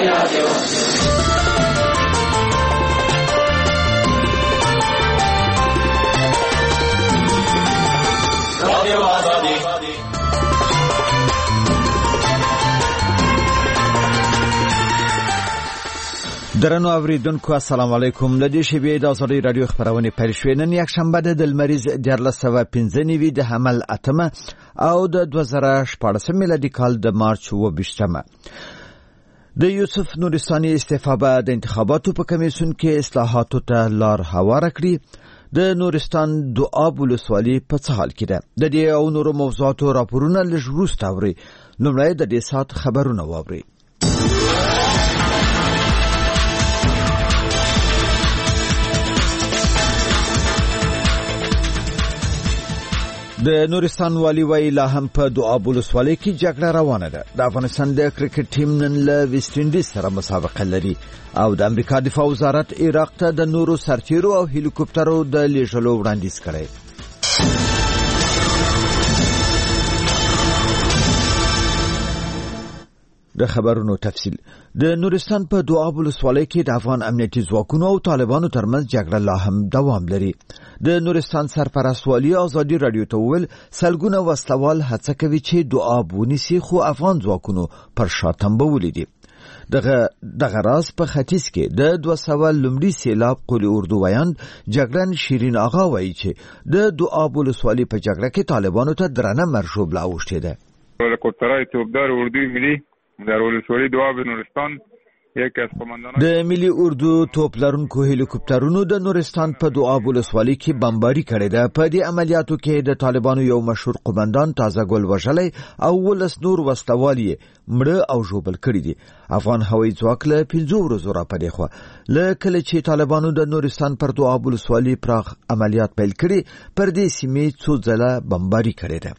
درنو اوریدونکو السلام علیکم. له دې شیبې د ازادي رادیو خبرونه پیل شوې. نن یک شنبه د لمریز 1415 د حمل اتمه او د 2014 میلادي کال د مارچ 28مه. د یوسف نورستاني استعفا بعد انتخاباتو په کمیسیون کې اصلاحاتو ته لار هواره کړې. د نورستان دواب ولسوالي په څه حال کې ده؟ د دې او نورو موضوعاتو راپورونه لږ وروسته اوري. لومړی د دې سات خبرونه واوري. د نورستان والی وی لا هم په دواب ولسوالۍ کې جګړه روانه ده. د افغانستان د کرکټ ټیم نن له ویسټ انډیز سره مسابقه لري او د امریکا دفاع وزارت عراق ته د نورو سرتیرو او هلیکوپټرو د لیږلو وړاندیز کړی. د خبرونو تفصیل. د نورستان په دواب ولسوالۍ کې د افغان امنیتي ځواکونو او طالبانو ترمنځ جګړه لا هم دوام لري. د نورستان سرپرست والی ازادي رادیو ته ویل سلګونه وسلوال هڅه کوي چې دواب ونیسي، خو افغان ځواکونو پر شا تنبولي دي. دغه راز په ختیځ کې د 200 لومړي سیلاب قولی اردو ویاند جګړن شیرین آغا وایي چې د دواب ولسوالۍ په جګړه کې طالبانو ته درنه مرشوب لا اوښتې ده. ولکوترای توپدار اردوی ملي در ولسوالۍ دواب نورستان د ملي اردو توپ لرونکو هلیکوپټرونو د نورستان په دواب ولسوالۍ کې بمباري کړې ده. په دې عملیاتو کې د طالبانو یو مشهور قومندان تازه ګل وژلی او 19 نور وسلوال یې مړه او ژوبل کړي دي. افغان هوایي ځواک له 5 ورځو راپدې خو له کله چې طالبانو د نورستان پر دواب ولسوالۍ پراخ عملیات پیل کړي، پر دې سیمې څو ځله بمباري کړې ده.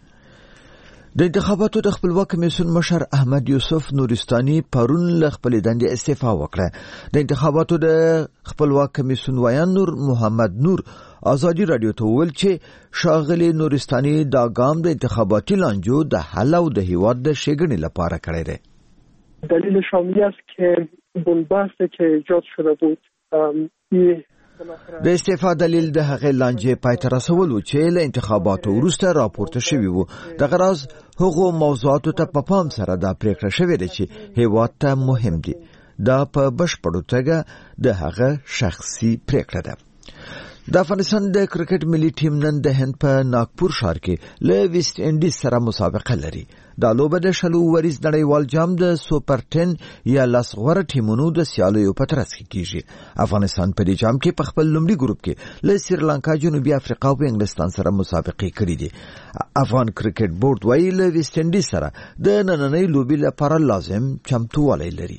د انتخاباتو د خپلواک کمیسیون مشر احمد یوسف نورستاني پرون له خپل دندې استعفا وکړه. د انتخاباتو د خپلواک کمیسیون ویان نور محمد نور ازادي رادیو ته ویل چې شاغلي نورستاني دا ګام د انتخاباتي لانجو د حل او د هیواد د ښېګڼې لپاره کړی دی. دلیل شاملی است که بنبستی که ایجاد شده بود د استعفا دلیل د هغې لانجې پای ته رسول و چې له انتخاباتو وروسته راپورته شوي وو. دغه راز هغو موضوعاتو ته په پام سره دا پریکړه شوې ده چې هیواد ته مهم دي. دا په بشپړه توګه د هغه شخصي پریکړه ده. د افغانستان د کرکټ ملي ټیم نن د هند په ناګپور ښار کې له ویسټ انډیز سره مسابقه لري. دا لوبه د شلو وریز نړیوال جام د سوپر 10 یا لاس غوره ټیمونو د سیالیو په ترڅ کې کیږي. افغانستان په دې جام کې په خپل لومړي ګروپ کې له سریلانکا، جنوبي افریقا او انګلستان سره مسابقې کړې دي. افغان کرکټ بورډ وايي له ویسټ انډیز سره د نننۍ لوبې لپاره لازم چمتووالی لري.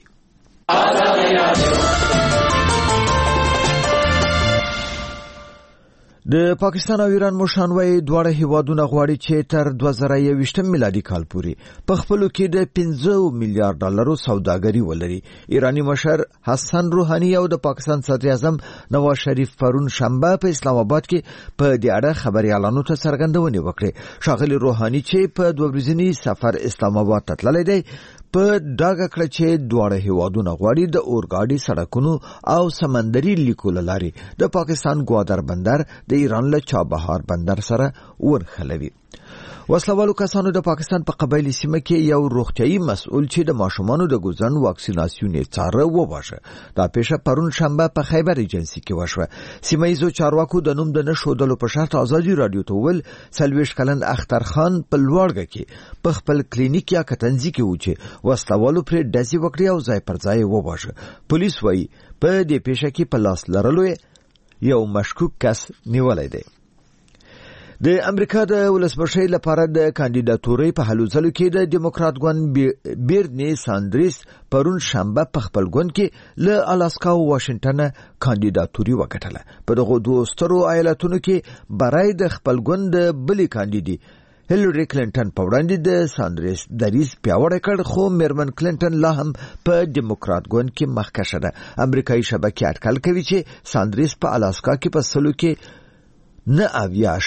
د پاکستان او ایران مشران وايي دواړه هیوادونه غواړي چې تر 2021 میلادي کال پورې په خپلو کې د 15 میلیارډ ډالرو سوداګري ولري. ایرانی مشر حسن روحاني او د پاکستان صدر اعظم نواز شریف پرون شنبه په اسلام آباد کې په دې اړه خبريالانو ته څرګندونې وکړې. ښاغلي روحاني چې په 2 ورځني سفر اسلام آباد ته تللی دی په ډاګه کړه چې دواړه هیوادونه غواړي د اورګاډي، سړکونو او سمندري لیکو له لارې د پاکستان ګوادر بندر د ایران له چابهار بندر سره ورخلوي. وسلوالو کسانو د پاکستان په قبایلی سیمه کې یو روغتیايي مسؤل چې د ماشومانو د ګوزن واکسیناسیون یې څاره وواژه. دا پیښه پرون شنبه په خیبر ایجنسی کې وشوه. سیمه ییزو چارواکو د نوم د نښودلو په شرط ازادي رادیو ته ویل 40 کلن اختر خان په لوړګه کې په خپل کلینیک یا کتنځي کې و چې وسلوالو پرې ډزې وکړې او ځای پر ځای وواژه. پولیس وايي په دې پیښه کې په لاس لرلو یو مشکوک کس نیولای دی. د امریکا د ولسمشر لپاره د کاندیداتورۍ په هلو ځلو کې د دیموکرات ګوند بیرنی ساندریس پرون شنبه په خپل ګوند کې له الاسکا او واشنگټن کاندیداتوري وګټله. په دغه دوه سترو ایالتونو کې برای د خپل ګوند بلی کاندیدي هیلری کلینټن په وړاندې د ساندریس دریځ پیاوړی کړ، خو میرمن کلینټن لا هم په دیموکرات ګوند کې مخکښه ده. امریکایي شبکې اټکل کوي چې ساندریس په الاسکا کې په سلو کې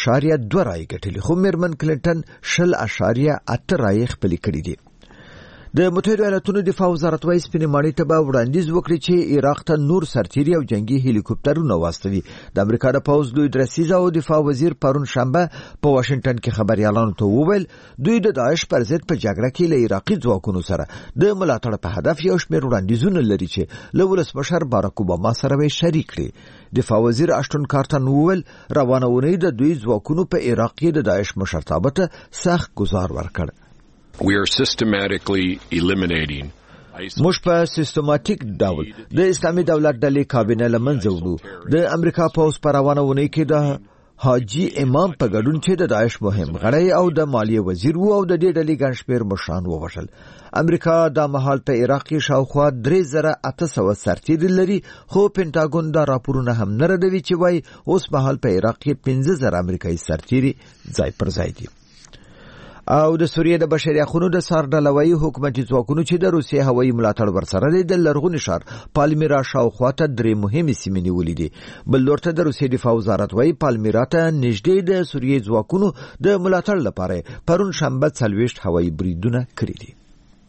9.2 رای ګټلې، خو میرمن کلینټن 0.8 رای خپلې کړې دي. د متحده ایالاتونو دفاع وزارت وايي سپینې ماڼۍ ته به وړاندیز وکړي چې عراق ته نور سرتیري او جنگي هلیکوپټرونه واستوي. د امریکا د پوځ لوی درسیز او دفاع وزیر پرون شنبه په واشنگټن کې خبريالانو ته وویل دوی د داعش پر ضد په جګړه کې له عراقي ځواکونو سره د ملاتړ په هدف یو شمېر وړاندیزونه لري چې له ولسمشر باراک اوباما سره یې شریک کړي. دفاع وزیر اشتون کارټر وویل روانه اونۍ د دوی ځواکونو په عراق کې د داعش مشرتابه ته سخت گزار ورکړ. We are systematically eliminating موږ په سیستماتیک ډول د اسلامي دولت ډلې کابینه لمنځه وړو. د امریکا پوځ په روانه اونۍ کې د حاجی امام په ګډون چې د داعش مهم غړی او د مالیه وزیر وو او د دې ډلې ګڼ شمېر مشران ووژل. امریکا د مهال په عراق کې شاوخوا 3800 سرتیري لري خو پینټاګون دا راپورونه هم نه ردوي چې وایي اوس مهال په عراق کې 15000 امریکایي سرتیري ځای پر ځای دي. او د سوریې د بشري حقوقو د سار ډلوي حکومتي ځواکونو چې د روسیې هوایي ملاتړ ورسره لري د لرغوني ښار پالمیرا شاوخوا ته 3 مهمې سیمې نیولې دي. بل لورته د روسیې دفاع وزارت وايي پالمیرا ته نږدې د سوریې ځواکونو د ملاتړ لپاره پرون شنبه 40 هوایي بریدونه کړي دي.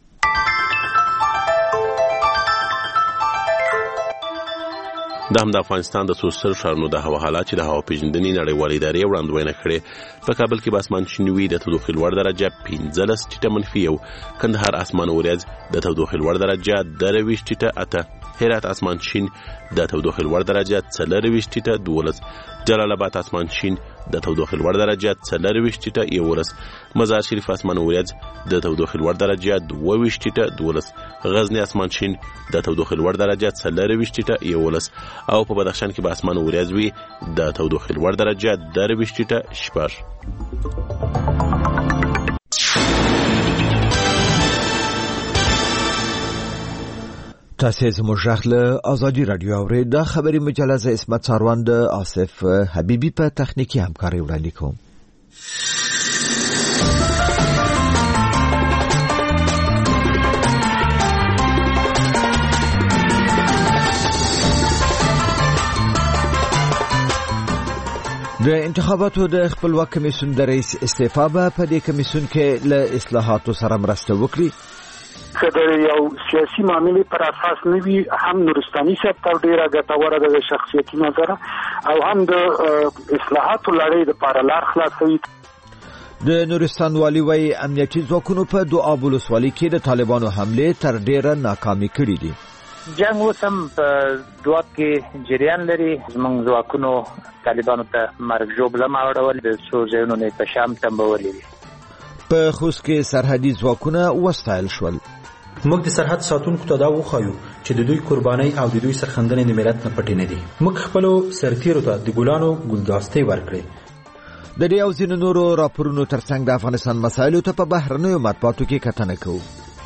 د افغانستان د سوسر شارونو د هوا حالات چې د هوا پیژندنې نړیوالې ادارې وړاندوینه کړې په کابل کې به اسمان شین وي د تودوخې لوړ درجه 15 ټیټه منفي یو، کندهار اسمان وريځ د تودوخې لوړ درجه 23 ټیټه 8، هرات اسمان شین د تودوخې لوړ درجه 24 ټیټه 12، جلال آباد اسمان شین د تودوخې لوړ درجه 24 ټیټه 11، مزار شریف اسمان وريځ د تودوخې لوړ درجه 22 ټیټه 12، غزنی اسمان شین د تودوخې لوړ درجه 24 ټیټه 11 او په بدخشان کې به اسمان وريځ وي د تودوخې لوړ درجه 23 ټیټه 6. تاسو زموږ غږ له ازادي رادیو اورئ. دا خبري مجله ز اسمت ساروان د آصف حبیبی په تخنیکی همکاري وړاندې کوم. د انتخاباتو د خپلواک کمیسیون د رئیس استعفا به په دې کمیسیون کې له اصلاحاتو سره مرسته وکړي. که د یو سیاسي معاملې پر اساس نه وي هم نورستاني صاحب ته ډېره ګټوره ده د شخصیتي نظر او هم د اصلاحاتو لړۍ دپاره لار خلاصوي. د نورستان والي وايي امنیتي ځواکونو په دوعاب ولسوالۍ کې د طالبانو حملې تر ډېره ناکامې کړي دي. جنگ اوس هم په دوعاب کې جریان لري. زموږ ځواکونو طالبانو ته مرګ ژوبله اړول د څو ځایونو نه په شام تنبولې دي. په خوست کې سرحدي ځواکونه وستایل شول. موږ د سرحد ساتونکو ته دا وخایو چې د دوی قرباني او د دوی سرخندنې د ملت نه پټې نه دي. موږ خپل سرتیرو ته د ګلانو ګلداستي ورکړې. د دې او ځینو نورو راپورونو ترڅنګ د افغانستان مسایلو ته په بهرنیو مطبوعاتو کې کتنه کوو.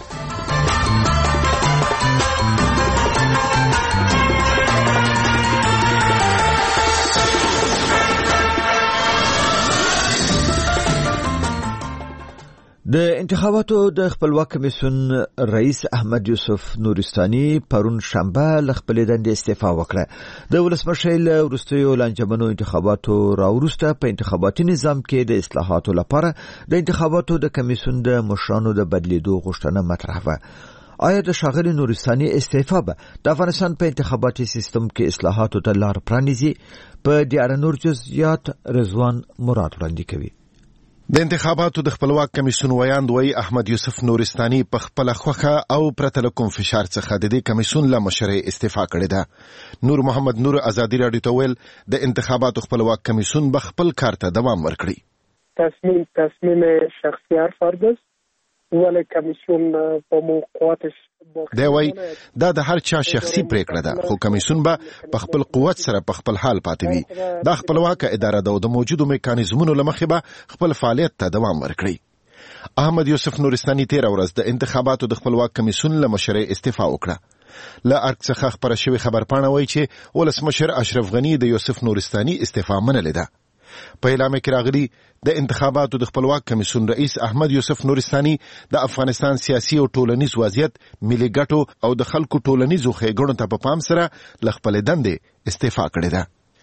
د انتخاباتو د خپلواک کمیسیون رئیس احمد یوسف نورستاني پرون شنبه له خپلې دندې استعفا وکړه. د ولسمشر له وروستیو لانجمنو انتخاباتو راوروسته په انتخاباتي نظام کې د اصلاحاتو لپاره د انتخاباتو د کمیسیون د مشرانو د بدلیدو غوښتنه مطرح وه. آیا د ښاغلي نورستاني استعفا به د افغانستان په انتخاباتي سیستم کې اصلاحاتو ته لار پرانیزي؟ په دې اړه نور جزئیات رضوان مراد وړاندې کوي. د انتخاباتو د خپلواک کمیسیون ویاند وی احمد یوسف نورستاني په خپل خوخه او پرته له کوم فشار څخه د دې کمیسیون له مشر استعفا کړې ده. نور محمد نور ازادي رادیو ته ویل د انتخاباتو خپلواک کمیسیون به خپل کار ته دوام ورکړي. تصمیم شخصي هر فرد است ولی کمیسیون با موقعاتش دی وی دا د هر چا شخصي پریکړه ده خو کمیسیون به په خپل قوت سره په خپل حال پاتې وي. دا خپلواک اداره ده او د موجودو میکانیزمونو له مخې به خپل فعالیت ته دوام ورکړي. احمد یوسف نورستاني تیر ورځ د انتخاباتو د خپلواک کمیسیون له مشر استعفا وکړه. له ارګ څخه خبره شوې خبرپاڼه وایي چې ولسمشر اشرف غنی د یوسف نورستاني استعفا منلې ده. په اعلان کې راغلي د انتخاباتو د خپلواک کمیسیون رئیس احمد یوسف نورستاني د افغانستان سیاسي او ټولنیز وضعیت، ملي ګټو او د خلکو ټولنیزو ښېګڼو ته په پام سره له خپلې دندې استعفا کړې ده.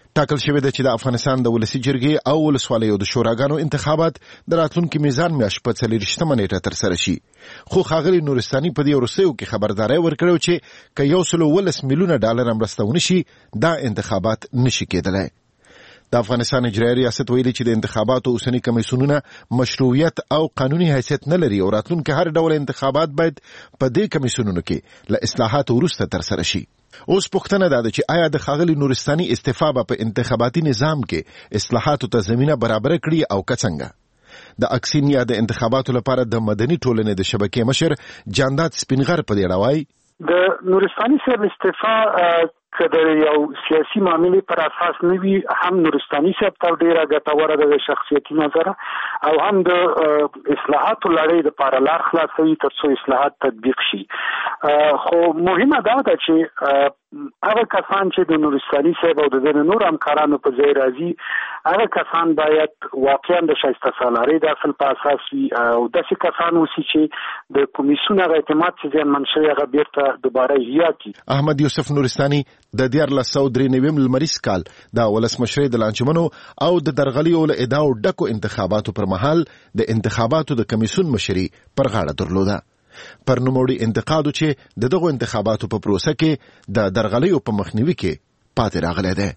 ټاکل شوی دی چې د افغانستان د ولسی جرګې او ولسوالیو د شوراګانو انتخابات د راتلونکي میزان میاشت په 24 نیټه ترسره شي. خو ښاغلي نورستاني په دې وروستیو کې خبرداري ورکړه چې که $110 میلیونه مرسته ونه شي دا انتخابات نشي کېدلی. د افغانستان اجرایي ریاست ویلي چې د انتخاباتو اوسنی کمیسیونونه مشروعیت او قانوني حیثیت نه لري او راتلونکي هر ډول انتخابات باید په دې کمیسیونونو کې له اصلاحاتو وروسته ترسره شي. اوس پوښتنه ده چې آیا د ښاغلي نورستاني استعفا به په انتخاباتي نظام کې اصلاحاتو ته زمینه برابر کړي او که څنګه؟ د اکسین یا د انتخاباتو لپاره د مدني ټولنې د شبکې مشر جانداد سپینغر په دې اړه وایي د نورستاني صاحب استعفا که د یو سیاسي معاملې پر اساس نه وي هم نورستاني صاحب ته ډیره ګټوره ده د شخصیتي نظر او هم د اصلاحاتو لړۍ د لپاره لار خلاصوي تر څو اصلاحات تطبیق شي. خو مهمه دا ده چې هغه کسان چې د نورستاني صاحب او د نور همکارانو په ځای راځي هغه کسان باید واقعا د شایسته سالارۍ د اصل په اساس وي او داسې کسان اوسي چې د کمیسیون هغه اعتماد چې زیانمن شوی هغه بیرته دوباره احیا کړي. احمد یوسف نورستاني د 1993 لمریز کال د ولسمشرۍ د لانجمنو او د درغلیو له ادعاو ډکو انتخاباتو پر مهال د انتخاباتو د کمیسیون مشري پر غاړه درلوده. پر نوموړي انتقادو چې دغه انتخاباتو په پروسه کې د درغلیو په مخنیوي کې پاتې راغلی دی.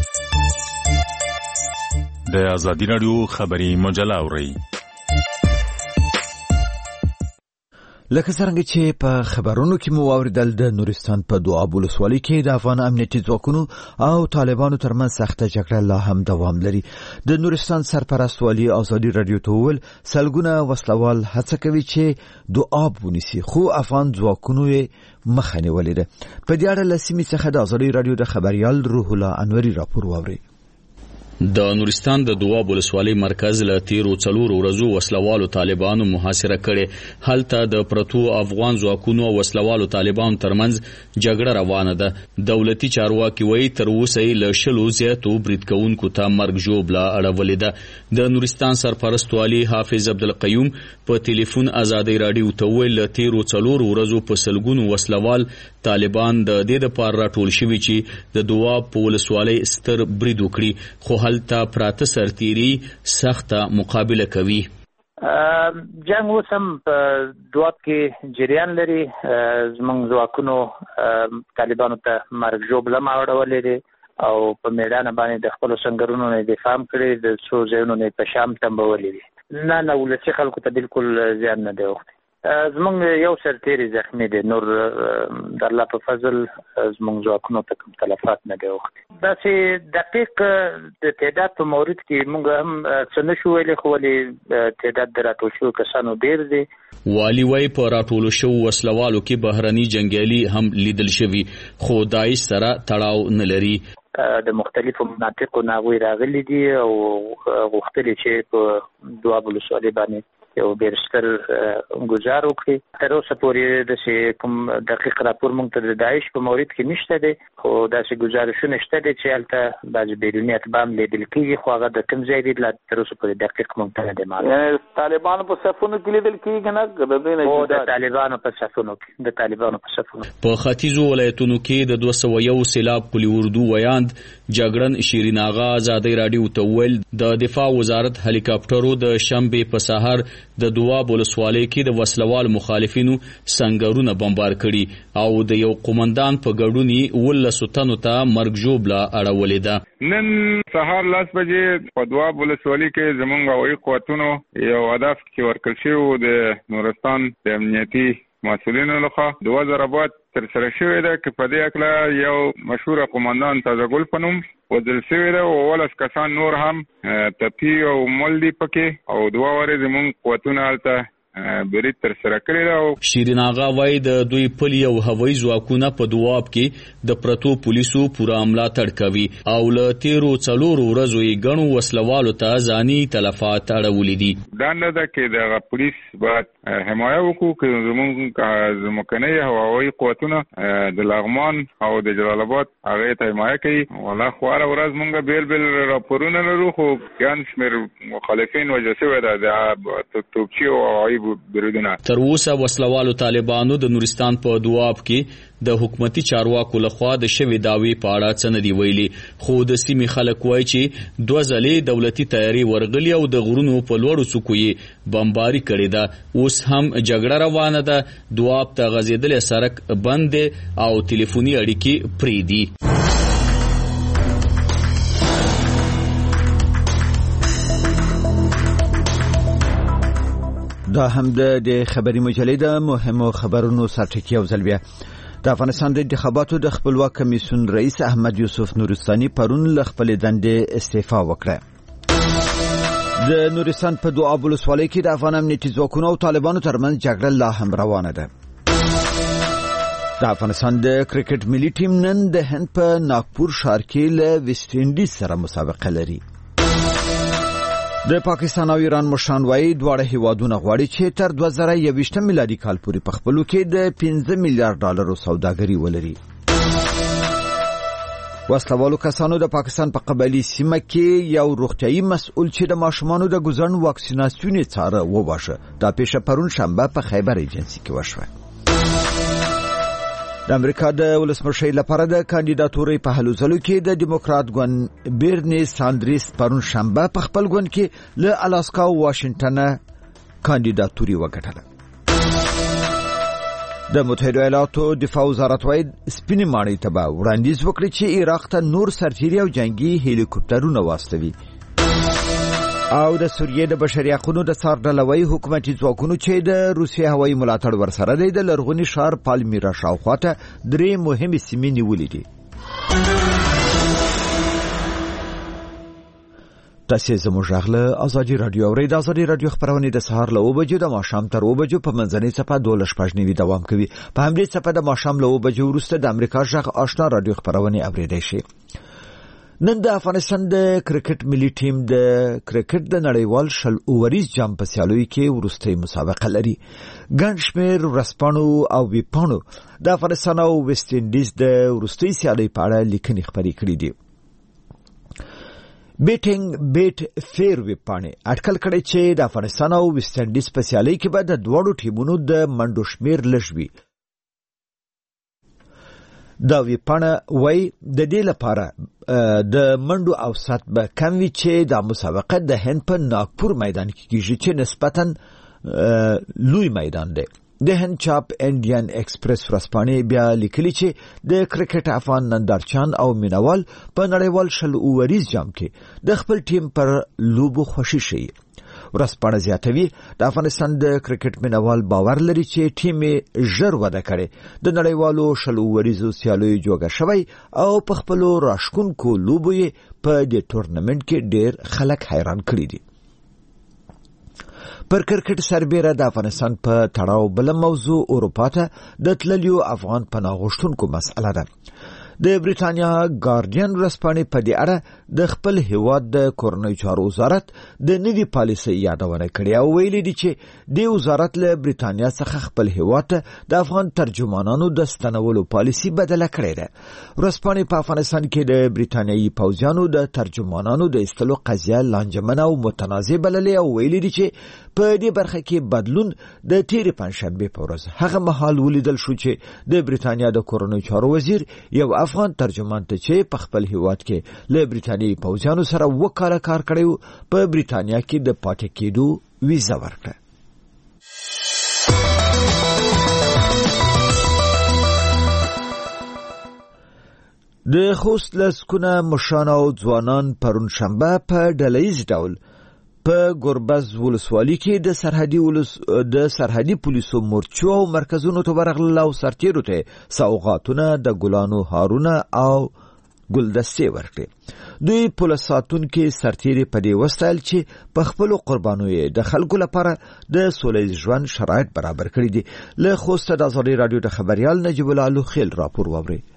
د آزادي رادیو خبري مجله اورئ. لکه څنګه چې په خبرونو کې مو واوریدل د نورستان په دواب ولسوالۍ کې د افغان امنیتي ځواکونو او طالبانو ترمنځ سخته جګړه لا هم دوام لري. د نورستان سرپرست والي آزادي رادیو ته وویل سلګونه وسلوال هڅه کوي چې دواب ونیسي خو افغان ځواکونو یې مخه نیولې ده. په دې اړه له سیمې څخه د آزادي رادیو د خبريال روح الله انوري راپور واوري. د نورستان د دواب ولسوالۍ مرکز له تیرو 4 ورځو وسلوالو طالبانو محاصره کړي. هلته د پرتو افغان ځواکونو او وسلوالو طالبانو ترمنځ جګړه روانه ده. دولتي چارواکي وایي تر اوسه له 100 زیاتو برید کوونکو ته مرګ ژوبله اړولې ده. د نورستان سرپرست والي حافظ عبدالقیوم په ټلیفون آزادي رادیو ته ویل له تیرو 4 ورځو په سلګونو وسلوال طالبان د دې لپاره راټول شوي چې د دواب په ولسوالۍ ستر برید وکړي خو هلته پراته سرتیري سخته مقابله کوي. جنگ اوس هم په دواب کې جریان لري. زموږ ځواکونو طالبانو ته مرګ ژوبله اړولې دي او په میدان باندې د خپلو سنګرونو نه دفاع کړې د څو ځایونو نه په شام تمبولې دي. نه ولسي خلکو ته بالکل زیان نه دی اوښتی. زموږ یو سرتیری زخمی دی نور د الله په فضل زموږ ځواکونو ته کوم تلفات نه دی اوښتی. داسې دقیق د تعداد په مورد کې موږ هم څه نشو ویلی خو ولې تعداد د راټول شوو کسانو ډېر دی. والي وایي په راټولو شوو وسلوالو کې بهرني جنګیالي هم لیدل شوي خو داعش سره تړاو نه لري. د مختلفو مناطقو نه هغوی راغلي دي او غوښتلي چې په دواب ولسوالۍ باندې یو ډېر ستر ګزار وکړي. تر اوسه پورې داسې کوم دقیق راپور موږ ته د داعش په مورد کې نشته دی خو داسې ګزارشونه شته دي چې هلته بعضې بیروني اتباع هم لیدل کېږي خو هغه د کوم ځای دي تر اوسه پورې دقیق موږ ته نه دی معلوم. طالبانو په صفونو کې لیدل کېږي نه د طالبانو په صفونو کې په ختیځو ولایتونو کې د 201 سیلاب پولي اردو ویاند جګړن شیرین آغا آزادي رادیو ته ویل د دفاع وزارت هلیکاپټرو د شنبې په سهار د دواب ولسوالۍ کې د وسلوال مخالفینو سنگرونه بمبار کړي او د یو قومندان په ګډون 19 تنو ته مرګ ژوبله اړولې ده. نن سهار 10 بجې په دواب ولسوالۍ کې زموږ هوایي قوتونو یو هدف چې ورکړل شوی د نورستان د امنیتي مسؤلینو لخوا 2 ضربات ترسره شوی ده چې په دې اکله یو مشهور قومندان تازهګل په نوم وژل شوی ده او 18 کسان نور هم تپي او مل دي پکې او 2 ورځې زموږ قوتونه هلته برید ترسره کړی ده. شیرین آغا وایي د دوی پلي او هوایي ځواکونه په دواب کې د پرتو پولیسو پوره ملاتړ کوي او له تیرو 4 ورځو یې ګڼو وسلوالو ته ځاني تلفات اړولي دي. دا نه ده چې دغه پولیس باید حمایه وکړو که زموږ ځمکنۍ هوایي قوتونه د لغمان او د جلال آباد هغې ته حمایه کوي. والله خو هره ورځ موږ بیل بیل راپورونه لرو خو ګڼ شمېر مخالفین وژل شوي ده د توپچي او هوایي بریدونه. تر اوسه وسلوالو طالبانو د نورستان په دواب کې د حکومتي چارواکو لخوا د شوی داوی په اړه څه نه دی ویلي، خو د سیمې خلک وایي چې 2 ځلې دولتي تیاری ورغلي او د غرونو په لوړو څوکو یې بمباري کړې ده. اوس هم جګړه روانه ده، دواب ته غځېدلی سړک بند دی او ټلیفوني اړیکې پرې دي. دا هم د خبري مجلې د مهمو خبرونو سرټکی او ځل بیا. د افغانستان د انتخاباتو د خپلواک کمیسیون رئیس احمد یوسف نورستاني پرون له خپل دندې استعفا وکړه. د نورستان په دواب ولسوالۍ کې د افغان امنیتي ځواکونو او طالبانو ترمنځ جګړه لا هم روانه ده. د افغانستان د کرکټ ملي ټیم نن د هند په ناگپور ښار کې له ویسټ انډیز سره مسابقه لري. د پاکستان او ایران مشران وايي دواړه هیوادونه غواړي چې تر 2021 میلادي کال پورې په خپلو کې د 15 میلیارډ ډالرو سوداګري ولري. وسلوالو کسانو د پاکستان په قبایلی سیمه کې یو روغتيایي مسؤل چې د ماشومانو د ګزن واکسیناسیون څاره وواشه. دا پیښه پرون شنبه په خیبر ایجنسی کې وشوه. د امریکا د ولسمشر لپاره د کاندیداتوري په هلو ځلو کې د دیموکرات ګوند بیرنی ساندریس پرون شنبه په خپل ګوند کې له الاسکا او واشنگټن کاندیداتوري وګټله. د متحده ایالاتو دفاع وزارت وايي سپینې ماڼۍ ته به وړاندیز وکړي چې عراق ته نور سرتیري او جنگي هلیکوپټرونه واستوي. او د سوریې د بشري حقوقو د څارډلوي حکومتي ځواکونو چې د روسیې هوایي ملاتړ ورسره دی د لرغوني ښار پالمیرا شاوخواته 3 مهمې سیمې نیولې دي. تاسو زموږ غږ ازادي رادیو اورئ. د ازادي رادیو خبرونه د سهار له 9 بجو د ماښام تر 9 بجو په منځنۍ صفه 12:15 دوام کوي. په همدې صفه د ماښام له 9 بجو وروسته د امریکا غږ آشنا رادیو خبرونه اوریدای شي. نن د افغانستان د کرکټ ملي ټیم د کرکټ د نړیوال شل اووریز جام په سیالیو کې وروستۍ مسابقه لري. ګڼ شمېر ورځپاڼو او ویبپاڼو د افغانستان او ویسټ انډیز د وروستۍ سیالۍ په اړه لیکنې خپرې کړې دي. بیټ فیر ویبپاڼې اټکل کړی چې د افغانستان او ویسټ انډیز په سیالۍ کې به د دواړو ټیمونو د منډو شمېر لږ وي. دا ویبپاڼه وایي د دې لپاره د منډو اوسط به کم وي چې د مسابقه د هند په ناگپور میدان کې کیږي چې نسبتاً لوی میدان دی. د هند چاپ انډین ایکسپریس ورځپاڼې بیا لیکلي چې د کرکټ افغان نندارچیان او مینوال په نړیوال شل اووریز جام کې د خپل ټیم پر لوبو خوشي شي. ورځپاڼه زیاتوي د افغانستان د کرکټ مینوال باور لري چې ټیم ژر وده کړي د نړیوالو شل اووریزو سیالیو جوړه شوی او په خپل راشکونکو لوبو په دې ټورنمنت کې ډېر خلک حیران کړي دي. پر کرکټ سربېره د افغانستان په تړاو بل موضوع اروپا ته د تللیو افغان پناه غوښتونکو مسأله ده. د بریټانیا ګارډین ورځپاڼې په دې اړه د خپل هیواد د کورنۍ چارو وزارت د نوي پالیسۍ یادونه کړې او ویلي دي چې د وزارت له بریټانیا څخه خپل هیواد ته د افغان ترجمانانو د ستنولو پالیسي بدله کړې ده. ورځپاڼې په افغانستان کې د بریټانیایي پوځیانو د ترجمانانو د ایستلو قضیه لانجمنه او متنازع بللې او ویلي دي چې په دې برخه کې بدلون د تیرې پنځشنبې په ورځ هغه مهال ولیدل شو چې د بریټانیا د کورنۍ چارو وزیر یو افغان ترجمان ته چې په خپل هیواد کې له بریټانیایي پوځیانو سره وکاله کار کړی په بریټانیا کې د پاتې کېدو ویزا ورکړه. د خوست لسکونه مشران او ځوانان پرون شنبه په ډلهییز ډول په ګوربز ولسوالۍ کې د سرحدي پولیسو مورچو او مرکزونو ته ورغلل او سرتیرو ته سوغاتونه د ګلانو هارونه او ګلدستې ورکړې. دوی پولیس ساتونکي سرتیري په دې وستایل چې په خپلو قربانیو د خلکو لپاره د سولیز ژوند شرایط برابر کړي دي. له خوست د ازادي رادیو د خبريال نجیب الله لوخیل راپور واوري.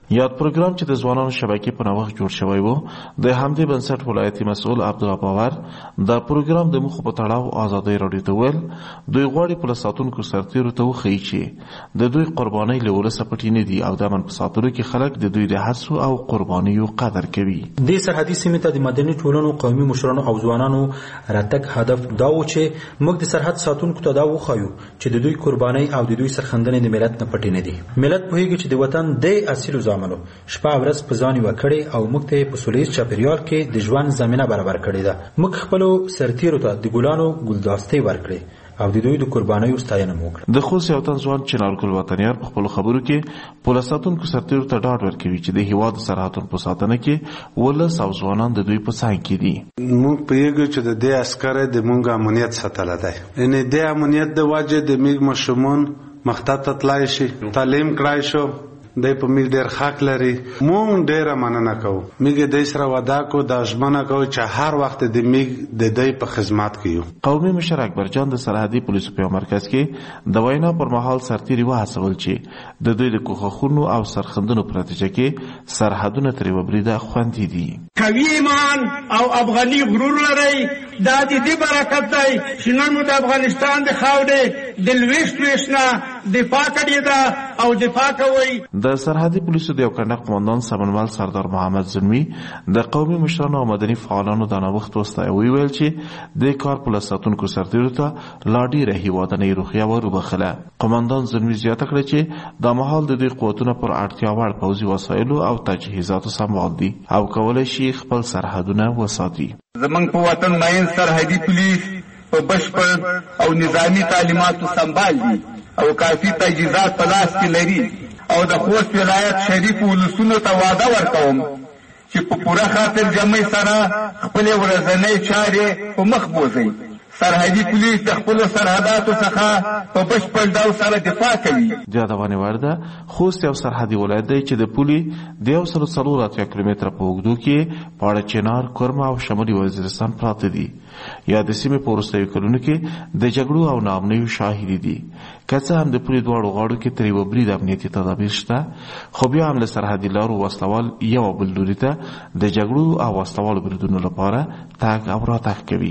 یاد پروګرام چې د ځوانانو شبکې په نوښت جوړ شوی و د همدې بنسټ ولایتي مسؤل عبدالله باور دا پروګرام د مخ په تړاو ازادي راډیو ته ویل دوی غواړي په ساتونکو سرتیرو ته وښیي چې د دوی قربانۍ له ولسه پټې نه دي او د امن په ساتلو کې خلک د دوی د هڅو او قربانیو قدر کوي. د سرحدي سیمې ته د مدني ټولنو قومي مشرانو او ځوانانو راتګ هدف دا و چې موږ د سرحد ساتونکو ته دا وښیو چې د دوی قربانۍ او د دوی سرښندنې د ملت نه پټې نه دي. ملت پوهیږي چې د وطن د اصلي ځامنو شپه ورځ په ځان وکړي او موږ ته په سولېز چاپیریال کې د ژوند زمينه برابر کړې ده. موږ خپل سرتیرو ته د ګلانو ګلداستي ورکړي او د دوی د قربانیو ستاینه وکړه. د خوست یو تن ځوان چنارګل وطنیار په خپل خبرو کې پولیس ساتونکو سرتیرو ته ډاډ ورکوي چې د هیواد سرحدونو په ساتنه کې ولس او ځوانان د دوی په څنګ کې دي. موږ پوهیږو چې د دې عسکر د موږ امنیت ساتل دی. ان د امنیت د وجه د موږ مشمون مختات تطلای شي تعلیم کړای شو دای په میګ ډیر حق لري. مونږ ډیره مننه کوو. میګ د سره ودا کو د ژمنه کوو چې هر وخت د میګ د دای په خدمت کوي. قومي مشر اکبر جان د سرحدي پولیسو په مرکز کې د وینا پر مهال سرتیري وهڅول چې د دوی د کوخخونو او سرخندونو په نتیجه کې سرحدونه ترې وبریده خوندي دي. قوي ایمان او افغاني غرور لري. دا د دې برکت دی چې نن د افغانستان د خاورې د لويشت ویشنا دفاع کړی دا او دفاع کوي. د سرحدي پولیسو د یو کنډک قومندان سمنوال سردار محمد زلمی د قومي مشرانو او مدني فعالانو د نوښت وستایي ویل چې د کار پولیس ساتونکو سرتیرو ته لا ډیره هیوادنۍ روحیه وروبخله. قومندان زلمی زیاته کړه چې د مهال د دوی قوتونه پر اړتیا وړ پوځي وسایلو او تجهیزاتو سمبال دي او کولای شي خپل سرحدونه وساتي. زمونږ په وطن ماین سرحدي پولیس په بشپړ او نظامی تعلیماتو سمبال دي او کافي تجهیزات په لاس کې لري او د خوست ولایت شریف ولسونو ته وعده ورکوم چې په پوره خاطر جمعي سره خپل ورځنۍ چارې په مخ بوځي. سرحدي پولیس د خپل سرحداتو څخه په بشپړ ډول سره دفاع کوي. د افغاني ورده خوست یو سرحدي ولایت دی چې د پولي د 140 کیلومتره په اوږدو کې پاړه چنار کورما او شمالي وزیرستان پراته دي. یا د سیمې په وروستیو کلونو کې د جګړو او ناامنیو شاهدي دي. که څه هم د پولي دواړو غاړو کې ترې وبرید امنیتي تدابیر شته خو بیا هم له سرحدي لارو وسلوال یو بل لوري ته د جګړو او وسلوالو بریدونو لپاره تګ او راتګ کوي.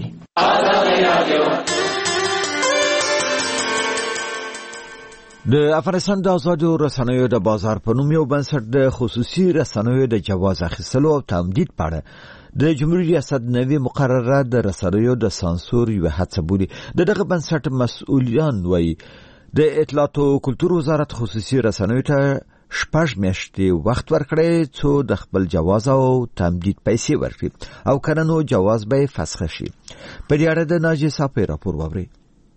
د افغانستان د آزادو رسنیو د بازار په نوم یو بنسټ د خصوصي رسنیو د جواز اخیستلو او تمدید په اړه د جمهوریت ریاست نوي مقرره د رسنیو د سانسور یو هڅه بولي. دغه بنسټ مسؤلیان وایي د اطلاعات او کلتور وزارت خصوصي رسنیو ته 6 میاشتې وخت ورکړی څو د خپل جواز او تمدید پیسې ورکړي او کنه نو جواز به فسخ شي. په دې اړه د ناجی صاحب راپور واوري.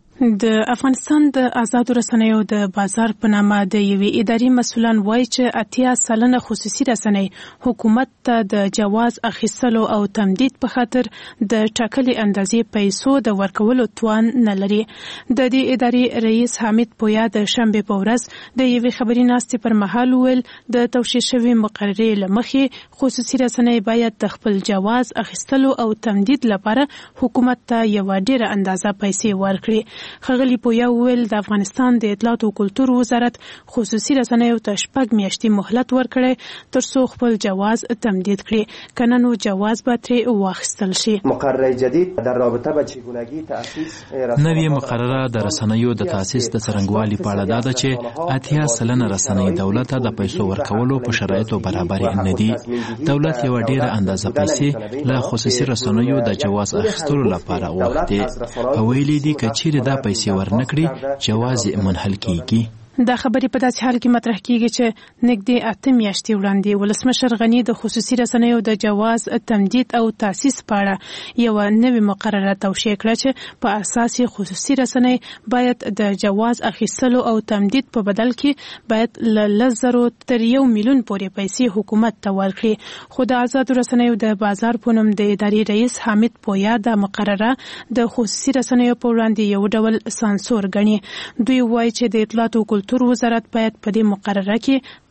د افغانستان د آزادو رسنیو د بازار په نامه د یوې ادارې مسؤلان وایي چې 80 سلنه خصوصي رسنۍ حکومت ته د جواز اخیستلو او تمدید په خاطر د ټاکلي اندازې پیسو د ورکولو توان نه لري. د دې ادارې رئیس حمید پویا د شنبې په ورځ د یوې خبري ناستې پر مهال ویل د توشیح شوي مقررې له مخې خصوصي رسنۍ باید د خپل جواز اخیستلو او تمدید لپاره حکومت ته یو ډیره اندازه پیسې ورکړي. ښاغلي پویا ویل د افغانستان د اطلاعات او کلتور وزارت خصوصي رسنیو ته 6 میاشتې مهلت ورکړی ترڅو خپل جواز تمدید کړي کنه نو جواز به ترې واخیستل شي. مقرره جدید در رابطه با چگونگی تأسیس نوې مقرره د رسنیو د تاسیس د څرنګوالي په اړه ده چې 80 سلنه رسنۍ دولت ته د پیسو ورکولو په شرایطو برابر نه دي. دولت یو ډیره اندازه پیسې له خصوصي رسنیو د جواز اخیستلو لپاره وغوښتي او ویلي دي چې چیرې دا پیسې ورنکړي جواز منحل کیږي. دا خبرې په داسې حال کې مطرح کیږي چې نږدې 8 میاشتې وړاندې ولسمشر غني د خصوصي رسنیو د جواز تمدید او تاسیس په اړه یو نوې مقرره توشیح کړه چې په اساس خصوصي رسنۍ باید د جواز اخیستلو او تمدید په بدل کې باید له 1,000 تر 1 میلیون پورې پیسې حکومت ته ورکړي. خو د آزادو رسنیو د بازار په نوم د ادارې رئیس حمید پویا د مقرره د خصوصي رسنیو په وړاندې یو ډول سانسور ګڼي. دوی وایي چې د اطلاعات او کلتور وزارت باید په دې مقرره کې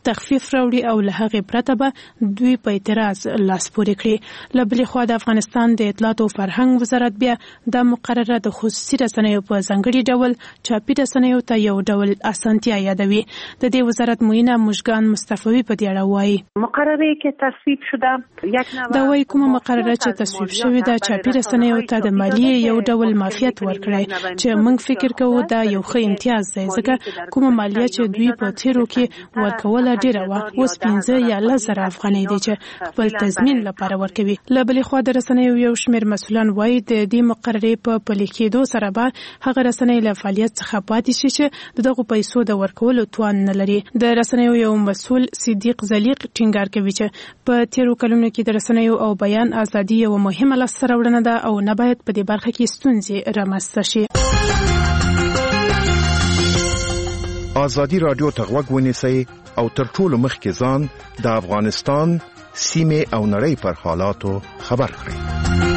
تخفیف راوړي او له هغې پرته به دوی په اعتراض لاس پورې کړي. له بلې خوا د افغانستان د اطلاعات او فرهنګ وزارت بیا دا مقرره د خصوصي رسنیو په ځانګړي ډول چاپي رسنیو ته یو ډول اسانتیا یادوي. د دې وزارت معینه مژگان مصطفی په دې اړه وایي مقرره کې تصویب شده دا وایي کومه مقرره چې تصویب شوې ده چاپي رسنیو ته د مالیې یو ډول معافیت ورکړی چې موږ فکر کوو دا یو ښه امتیاز دی ځکه کومه مالیه چې دوی په تیرو کې ورکوله ډیره وه اوس 15 یا 10,000 افغانۍ دي چې خپل تضمین لپاره ورکوي. له بلې خوا د رسنیو یو شمېر مسؤلان وایي د دې مقررې په پلي کېدو سره به هغه رسنۍ له فعالیت څخه پاتې شي چې د دغو پیسو د ورکولو توان نه لري. د رسنیو یو مسؤل صدیق زلیق ټینګار کوي چې په تیرو کلونو کې د رسنیو او بیان ازادي یو مهمه لاسته راوړنه ده او نه باید په دې برخه کې ستونزې رامنځته شي. ازادي رادیو ته غوږ ونیسئ او تر ټولو مخکې ځان د افغانستان سیمې او نړۍ پر حالاتو خبر کړئ.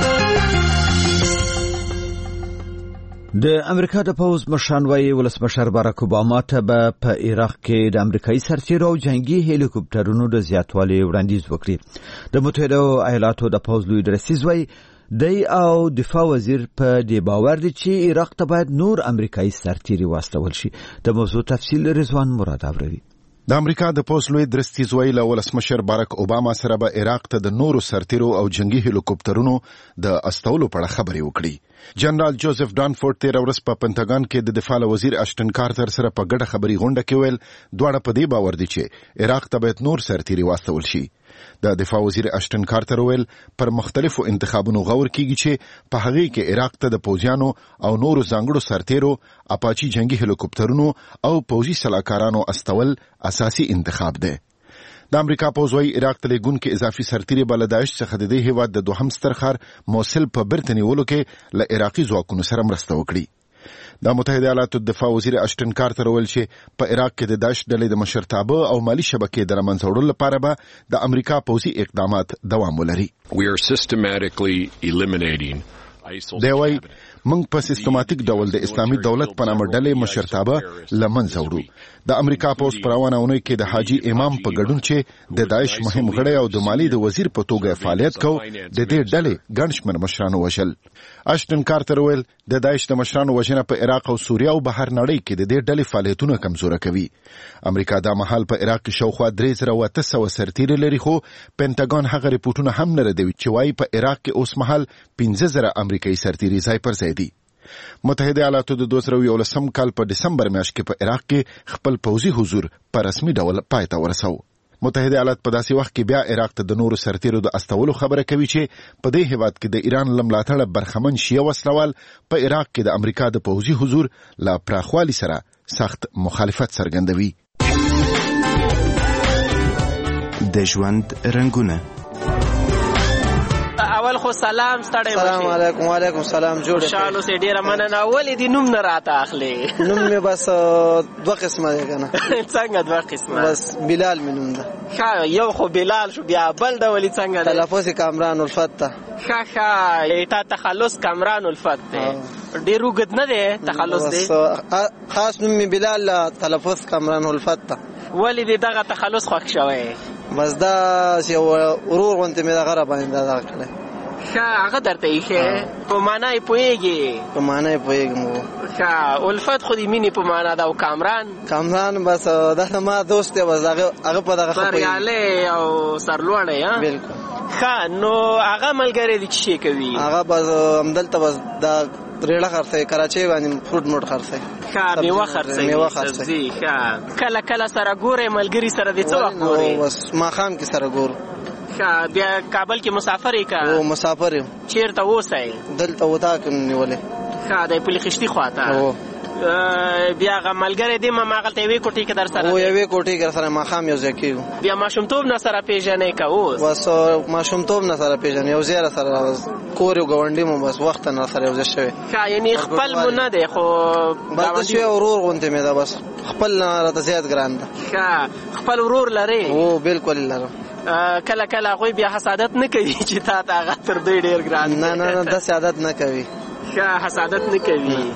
د امریکا د پوز مشران وايي ولسمشر باراک اوباما ته به په عراق کې د امریکایي سرتیرو او جنگي هلیکوپټرونو د زیاتوالي وړاندیز وکړي. د متحده ایالاتو د پوز لوی درسیز وايي دی او دفاع وزیر په دې باور دي چې عراق ته باید نور امریکایي سرتیري واستول شي. د موضوع تفصیل رضوان مراد اوري. د امریکا د پوز لوی درستیز ویل ولسمشر باراک اوباما سره به عراق ته د نورو سرتیرو او جنگي هلیکوپټرونو د استولو په اړه خبرې وکړي. جنرال جوزف ډانفورد تیر ورځ په پنټاګان کې د دفاع وزیر اشټن کارتر سره په ګډه خبري غونډه کې ویل دواړه په دې باور دي چې عراق ته باید نور سرتیري واستول شي. د دفاع وزیر اشټن کارتر ویل پر مختلفو انتخابونو غور کیږي چې په هغه کې عراق ته د پوځیانو او نورو ځانګړو سرتیرو اپاچی جنگي هلیکوپټرونو او پوځي سلاکارانو استول اساسي انتخاب دی. د امریکا پوځ وايي عراق ته لګونکو اضافي سرتیري بلدایش څخه د دې هیواد د دوهم ستر ښار موصل په بیرته نیولو کې له عراقي ځواکونو سره مرسته وکړي. د متحده ایالاتو د دفاع وزیر اشټن کارتر ویل چې په عراق کې د داعش ډلې د مشرتابه او مالی شبکې د منځ وړلو لپاره به د امریکا پوځي اقدامات دوام ولري. We are systematically eliminating دی وای موږ په سیستماتیک ډول د اسلامي دولت په نامه ډلې مشرتابه لمنځه وړو. د امریکا پوز پرونه کې د حاجی امام په ګډون چې د داعش مهم غړی او د مالی د وزیر په توګه فعالیت کو د دې ډلې ګڼ شمېر مشرانو وشل. اشټن کارتر ویل د داعش د مشرانو وژنه په عراق او سوریه او بهر نړۍ کې د دې ډلې فعالیتونه کمزوره کوي. امریکا د مهال په عراق کې شاوخوا 3,800 سرتیري لري خو پنټاګان هغه ریپورتونه هم نه ردوي چې وايي په عراق کې اوس مهال 15,000 امریکایي سرتیري ځای پر ځای دي. متحده ایالاتو د 2019 کال په دسمبر میاشت کې په عراق کې خپل پوځي حضور په رسمي ډول پای ته ورساو. متحده ایالات په داسې وخت کې بیا عراق ته د نورو سرتیرو د استولو خبره کوي چې په دې هیواد کې د ایران لملاتړ برخمن شیعه وسلوال په عراق کې د امریکا د پوځي حضور لا پراخوالي سره سخت مخالفت څرګندوي. د ژوند رنگونه اول خو سلام ستړی سلام علیکم. وعلیکم سلام. جوړ شالو سي ډیره مننه. ولې دې نوم نه راته اخلي؟ نوم مې بس دوه قسمه دی کنه. څنګه دوه قسمه؟ بس بلال مې نوم ده. ښه یو خو بلال شو بیا بل د ولې څنګه دی؟ تلفظ کامران الفت ته. ښه تا تخلص کامران الفت دی. ډیر وګد نه دی تخلص دی. خاص نوم مې بلال تلفظ کامران الفت ته. ولې دې دغه تخلص خوښ شوی؟ بس دا یو ورور غونته مې دغه را باندې دا کړی. ښه هغه درته ایښی په معنا یې پوهېږې؟ په معنا یې پوهېږم. ښه الفت خو د مینې په معنا ده. او کامران بس دا زما دوست دی. بس هغه په دغه بریالی او سرلوړی. بالکل. ښه نو هغه ملګری دې څه شی کوي؟ هغه بس همدلته بس دا ریړه خرڅوي کراچۍ باندې فروټ موټ خرڅوي. ښه میوه خرڅوي. ښه کله کله سره ګورې ملګري سره دې څه وخت ګورې؟ بس ماښام کې سره ګورو. ښه بیا کابل کې مسافر یې که؟ او مسافر یم. چېرته اوسئ؟ دلته اطاق یم نیولی. ښه د پل خشتي خواته. بیا هغه ملګری دی هماغلته یوې کوټې کې در سره دی؟ یوې کوټې کې سره ماښام یو ځای کېږو. بیا ماشومتوب نه سره پېژنئ که اوس؟ بس ماشومتوب نه سره پېژنم. یو ځای را سره کور یو ګاونډي مو بس وخت نه سره یو ځای شوی. ښه یعنې خپل مو نه دی خو بس شوی ورور غوندې مې ده. بس خپل نه راته زیات ګران ده. ښه خپل ورور لرې؟ او بالکل لرم. کله کله هغوی بیا حسادت نه کوي چې تا ته هغه تر دوی ډېر ګران دی؟ نه داسې عادت نه کوي. ښه حسادت نه کوي.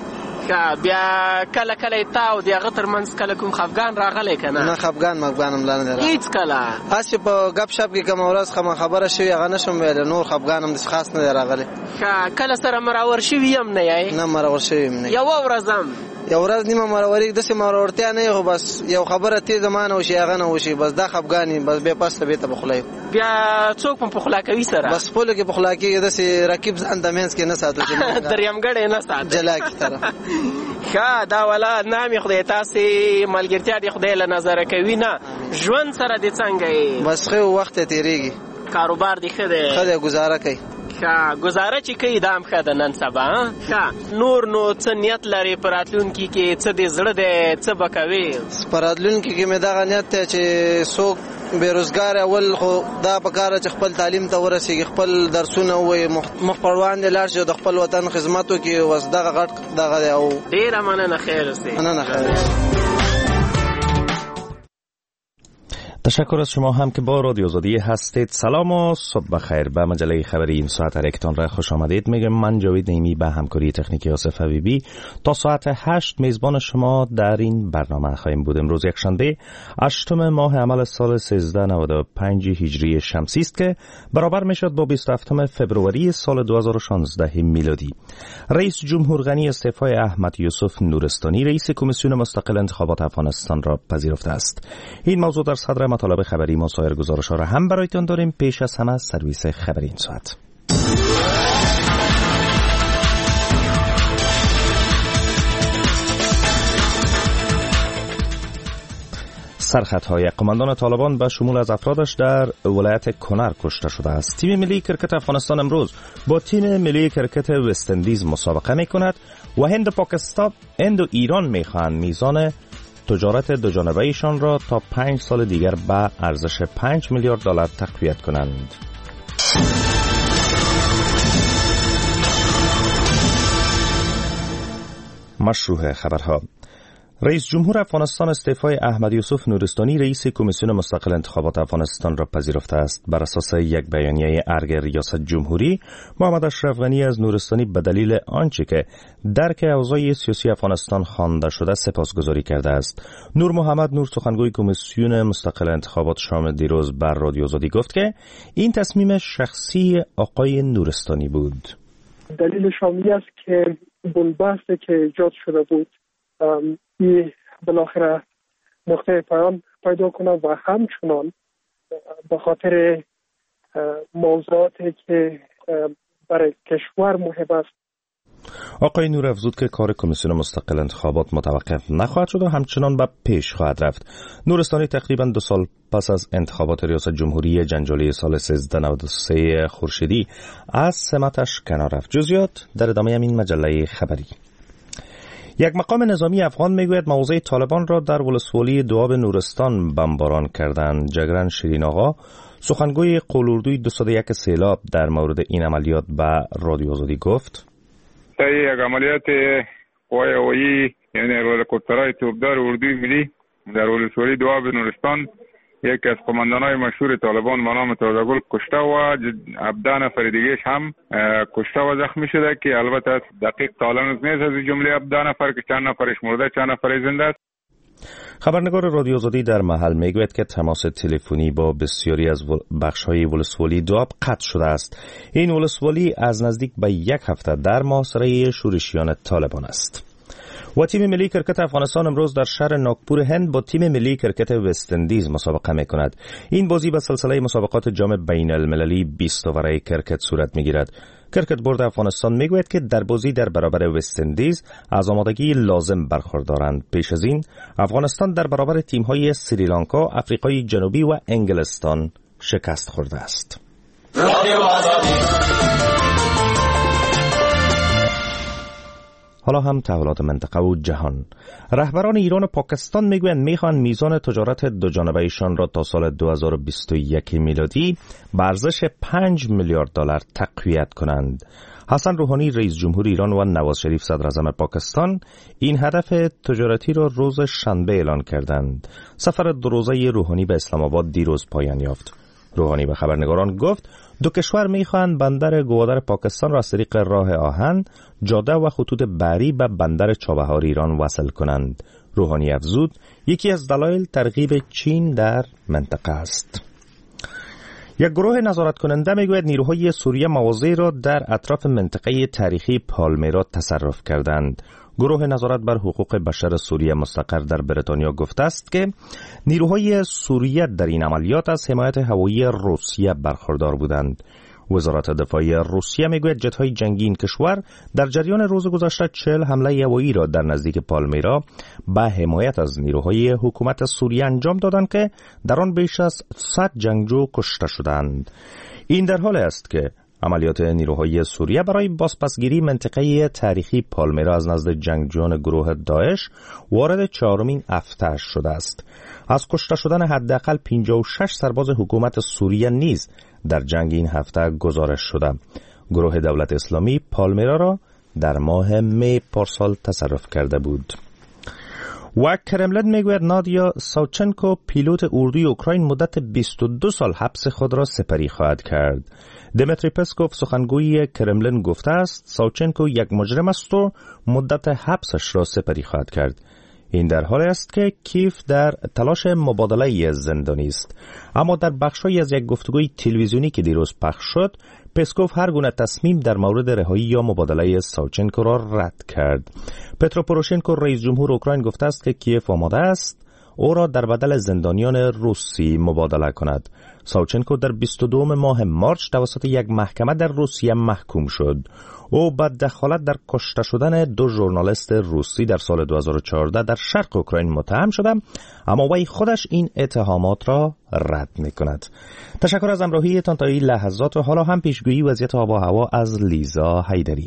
بیا کله کله تا او دغه ترمنځ کله کوم خفګان راغلی کنه؟ نه خفګان مګان هم نه هیڅ کله هڅه په غب شپ کې کوم ورځ خبره شوی هغه نشم ویل نور خفګان هم خاص نه راغلی. کله سره مراور شوی هم نه یای؟ نه مراور شوی هم نه. یو ورځم یو ورځ نیمه مراوري د سیمه ورورتیا نه یو بس یو خبره تی زمانه وشي هغه نه وشي بس دا خفګانی بس به پاسته به ته بخلای بیا څوک په خلا کوي سره بس په لګي په خلا کې د سي رقیب ځان د مینس کې نه ساتو چې دریمګړې نه ساتو جلا کی طرف دا ولا نامي خدای تاسو ملګرتیا دی خدای له نظر کوي نه ژوند سره د څنګه بس خو وخت تیریږي کاروبار دی خدای گزاره کوي گزاره چې کوي دا هم ښه د نن سبا نور نو څه نیت لري په راتلونکي کې څه د زړه دی څه به کوي په راتلونکي کې مې دغه نیت دی چې څوک بېروزګار اول خو دا پکاره چې خپل تعلیم ته ورسېږي خپل درسونه ووایي مخ پر وړاندې لاړ شي د خپل وطن خدمت وکړي بس دغه غټ دغه دی او ډېره مننه خیر اوسئ. مننه خیر. تشکر از شما هم که با رادیو آزادی هستید. سلام و صبح بخیر. به مجله خبری این ساعت هرکتان را خوش آمدید. میگم من جاوید نیمی به همکاری تکنیکی آصف حبیبی تا ساعت 8 میزبان شما در این برنامه خواهیم بود. امروز یکشنبه 8 ماه عمل سال 1395 هجری شمسی است که برابر میشد با 27 فبروری سال 2016 میلادی. رئیس جمهور غنی استعفای احمد یوسف نورستانی رئیس کمیسیون مستقل انتخابات افغانستان را پذیرفته است. این موضوع در صدر مطالب خبری ما سایر گزارش‌ها را هم برایتان داریم. پیش از همه سرویس خبری این ساعت. سرخطهای قماندان طالبان به شمول از افرادش در ولایت کنر کشته شده است. تیم ملی کرکت افغانستان امروز با تیم ملی کرکت وست اندیز مسابقه می‌کند و هند و ایران می‌خواهند میزان تجارت دوجانبه ایشان را تا 5 سال دیگر به ارزش 5 میلیارد دلار تقویت کنند. مشروع خبرها. رئیس جمهور افغانستان استعفای احمد یوسف نورستانی رئیس کمیسیون مستقل انتخابات افغانستان را پذیرفته است. بر اساس یک بیانیه ارگ ریاست جمهوری، محمد اشرف غنی از نورستانی به دلیل آنچه که درک اوضاع سیاسی افغانستان خوانده شده سپاسگزاری کرده است. نور محمد نور سخنگوی کمیسیون مستقل انتخابات شام دیروز بر رادیو آزادی گفت که این تصمیم شخصی آقای نورستانی بود. دلیل شامی است که بنبستی که ایجاد شده بود این بالاخره نقطه پایان پیدا کنه و همچنان به خاطر موضوعاتی که برای کشور مهم است. آقای نور افزود که کار کمیسیون مستقل انتخابات متوقف نخواهد شد و همچنان به پیش خواهد رفت. نورستانی تقریباً 2 سال پس از انتخابات ریاست جمهوری جنجالی سال 1393 خورشیدی از سمتش کنار رفت. جزئیات در ادامه این مجله خبری. یک مقام نظامی افغان میگوید موضع طالبان را در ولسوالی دواب نورستان بمباران کردند. جگرن شیرین آقا سخنگوی قولوردوی 201 سیلاب در مورد این عملیات به رادیو آزادی گفت: یک عملیات قوای هوایی یعنی هلیکوپترهای توپدار اردوی ملی در ولسوالی دواب نورستان یکی از قماندانای مشهور طالبان به نام تازه‌گل کشته و 17 نفر دیگه‌اش هم کشته و زخمی شده که البته دقیق تعلق نیست از جمله 17 نفر که چند نفرش مرده چند نفرش زنده است. خبرنگار رادیو آزادی در محل میگوید که تماس تلفنی با بسیاری از بخش‌های ولسوالی دواب قطع شده است. این ولسوالی از نزدیک به 1 هفته در محاصره شورشیان طالبان است. و تیم ملی کرکت افغانستان امروز در شهر ناگپور هند با تیم ملی کرکت وست اندیز مسابقه می‌کند. این بازی به سلسله مسابقات جام بین المللی 20 اوره کرکت صورت می‌گیرد. کرکت بورد افغانستان میگوید که در بازی در برابر وست اندیز از آمادگی لازم برخوردارند. پیش از این افغانستان در برابر تیم‌های سریلانکا، آفریقای جنوبی و انگلستان شکست خورده است. حالا هم تحولات منطقه و جهان. رهبران ایران و پاکستان میگویند میخوان میزان تجارت دوجانبه ایشان را تا سال 2021 میلادی به ارزش 5 میلیارد دلار تقویت کنند. حسن روحانی رئیس جمهور ایران و نواز شریف صدر اعظم پاکستان این هدف تجارتی را روز شنبه اعلان کردند. سفر 2 روزه روحانی به اسلام آباد دیروز پایان یافت. روحانی به خبرنگاران گفت دو کشور میخواهند بندر گوادر پاکستان را از طریق راه آهن، جاده و خطوط بحری به بندر چابهار ایران وصل کنند. روحانی افزود یکی از دلایل ترغیب چین در منطقه است. یک گروه نظارت کننده میگوید نیروهای سوریه مواضعی را در اطراف منطقه تاریخی پالمیرا تصرف کردند. گروه نظارت بر حقوق بشر سوریه مستقر در بریتانیا گفته است که نیروهای سوریه در این عملیات از حمایت هوایی روسیه برخوردار بودند. وزارت دفاع روسیه میگوید جت‌های جنگی این کشور در جریان روز گذشته 40 حمله هوایی را در نزدیک پالمیرا به حمایت از نیروهای حکومت سوریه انجام دادند که در آن بیش از 100 جنگجو کشته شدند. این در حالی است که عملیات نیروهای سوریه برای بازپسگیری منطقه تاریخی پالمیرا از نزد جنگجویان گروه داعش وارد 4مین هفته شده است. از کشته شدن حداقل 56 سرباز حکومت سوریه نیز در جنگ این هفته گزارش شده. گروه دولت اسلامی پالمیرا را در ماه می پارسال تصرف کرده بود. و کرملین میگوید نادیا ساوچنکو پیلوت اردوی اوکراین مدت 22 سال حبس خود را سپری خواهد کرد. دمیتری پسکوف سخنگوی کرملین گفته است ساوچنکو یک مجرم است و مدت حبسش را سپری خواهد کرد. این در حالی است که کیف در تلاش مبادله زندانی است. اما در بخشی از یک گفتگوی تلویزیونی که دیروز پخش شد، پسکوف هر گونه تصمیم در مورد رهایی یا مبادله ساوچنکو را رد کرد. پترو پوروشنکو رئیس جمهور اوکراین گفته است که کیف آماده است او را در بدل زندانیان روسی مبادله کند. ساوچنکو در 22 ماه مارچ توسط یک محکمه در روسیه محکوم شد. او با دخالت در کشته شدن 2 ژورنالیست روسی در سال 2014 در شرق اوکراین متهم شده، اما وی خودش این اتهامات را رد می‌کند. تشکر از همراهیتان تا این لحظات و حالا هم پیشگویی وضعیت آب و هوا از لیزا حیدری.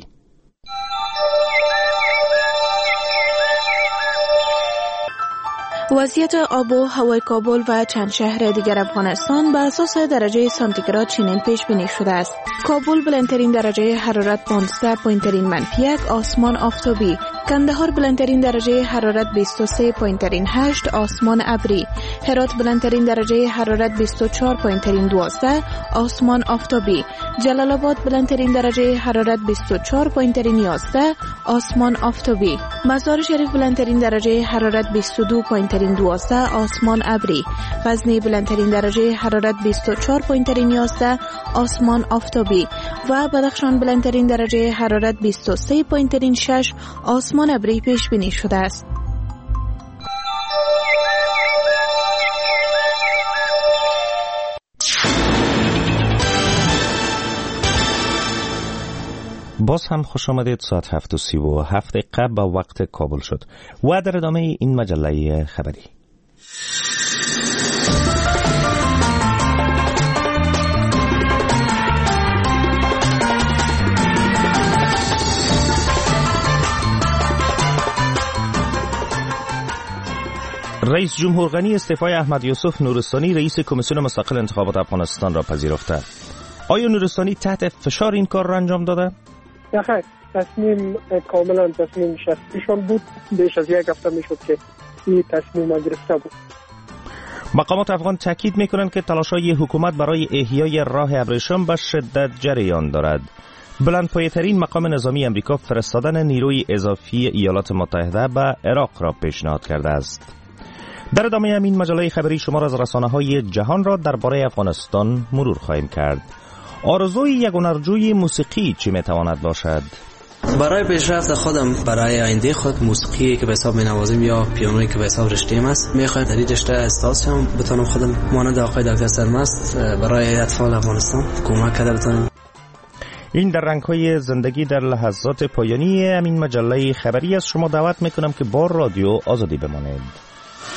وضعیت آب و هوای کابل و چند شهر دیگر افغانستان بر اساس درجه سانتیگراد چنین پیش بینی شده است. کابل بلندترین درجه حرارت 15 پوینترین -1 آسمان آفتابی. کندهار بلندترین درجه حرارت 23.8 آسمان ابری. هرات بلندترین درجه حرارت 24.12 آسمان آفتابی. جلال آباد بلندترین درجه حرارت 24.11 آسمان آفتابی. مزار شریف بلندترین درجه حرارت 22.12 آسمان ابری. غزنی بلندترین درجه حرارت 24.11 آسمان آفتابی و بدخشان بلندترین درجه حرارت 23.6 آسمان ابری پیش بینی شده است. باز هم خوش آمدید. ساعت 7:37 به وقت کابل شد و در ادامه این مجله خبری. رئیس جمهور غنی استعفای احمد یوسف نورستانی رئیس کمیسیون مستقل انتخابات افغانستان را پذیرفته. آیا نورستانی تحت فشار این کار را انجام داده؟ نه، تصمیم کاملا تصمیم شخصیشان بود. بیش از یک هفته میشد که این تصمیم گرفته بود. مقامات افغان تاکید میکنند که تلاش‌های حکومت برای احیای راه ابریشم به شدت جریان دارد. بلندپایه‌ترین مقام نظامی امریکا فرستادن نیروی اضافی ایالات متحده به عراق را پیشنهاد کرده است. در ادامه همین مجله خبری شما را از رسانه‌های جهان را درباره افغانستان مرور خواهیم کرد. آرزوی یک هنرجوی موسیقی چی میتواند باشد؟ برای پیشرفت خودم، برای آینده خود، موسیقی که به حساب مینوازم یا پیانویی که به حساب رشته‌ام است، میخواهم در این رشته استاد شم، بتونم خودم مانند آقای دکتر سرمست برای اطفال افغانستان کمک کرده بتونم. این در رنگ‌های زندگی در لحظات پایانی همین مجله خبری از شما دعوت میکنم که با رادیو آزادی بمانید.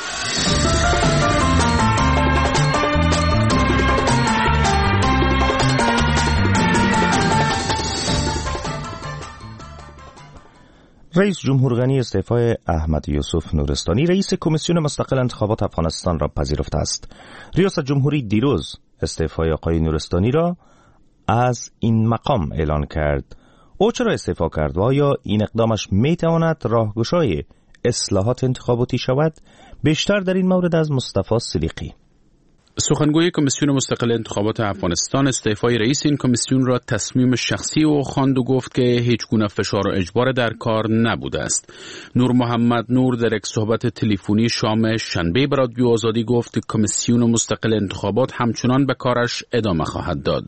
رئیس جمهور غنی استعفای احمد یوسف نورستانی رئیس کمیسیون مستقل انتخابات افغانستان را پذیرفته است. ریاست جمهوری دیروز استعفای آقای نورستانی را از این مقام اعلان کرد. او چرا استعفا کرد و آیا این اقدامش میتواند راهگشای اصلاحات انتخاباتی شود؟ بیشتر در این مورد از مصطفی صدیقی. سخنگوی کمیسیون مستقل انتخابات افغانستان استعفای رئیس این کمیسیون را تصمیم شخصی او خواند و گفت که هیچ گونه فشار و اجبار در کار نبوده است. نور محمد نور در یک صحبت تلفنی شام شنبه به رادیو آزادی گفت که کمیسیون مستقل انتخابات همچنان به کارش ادامه خواهد داد.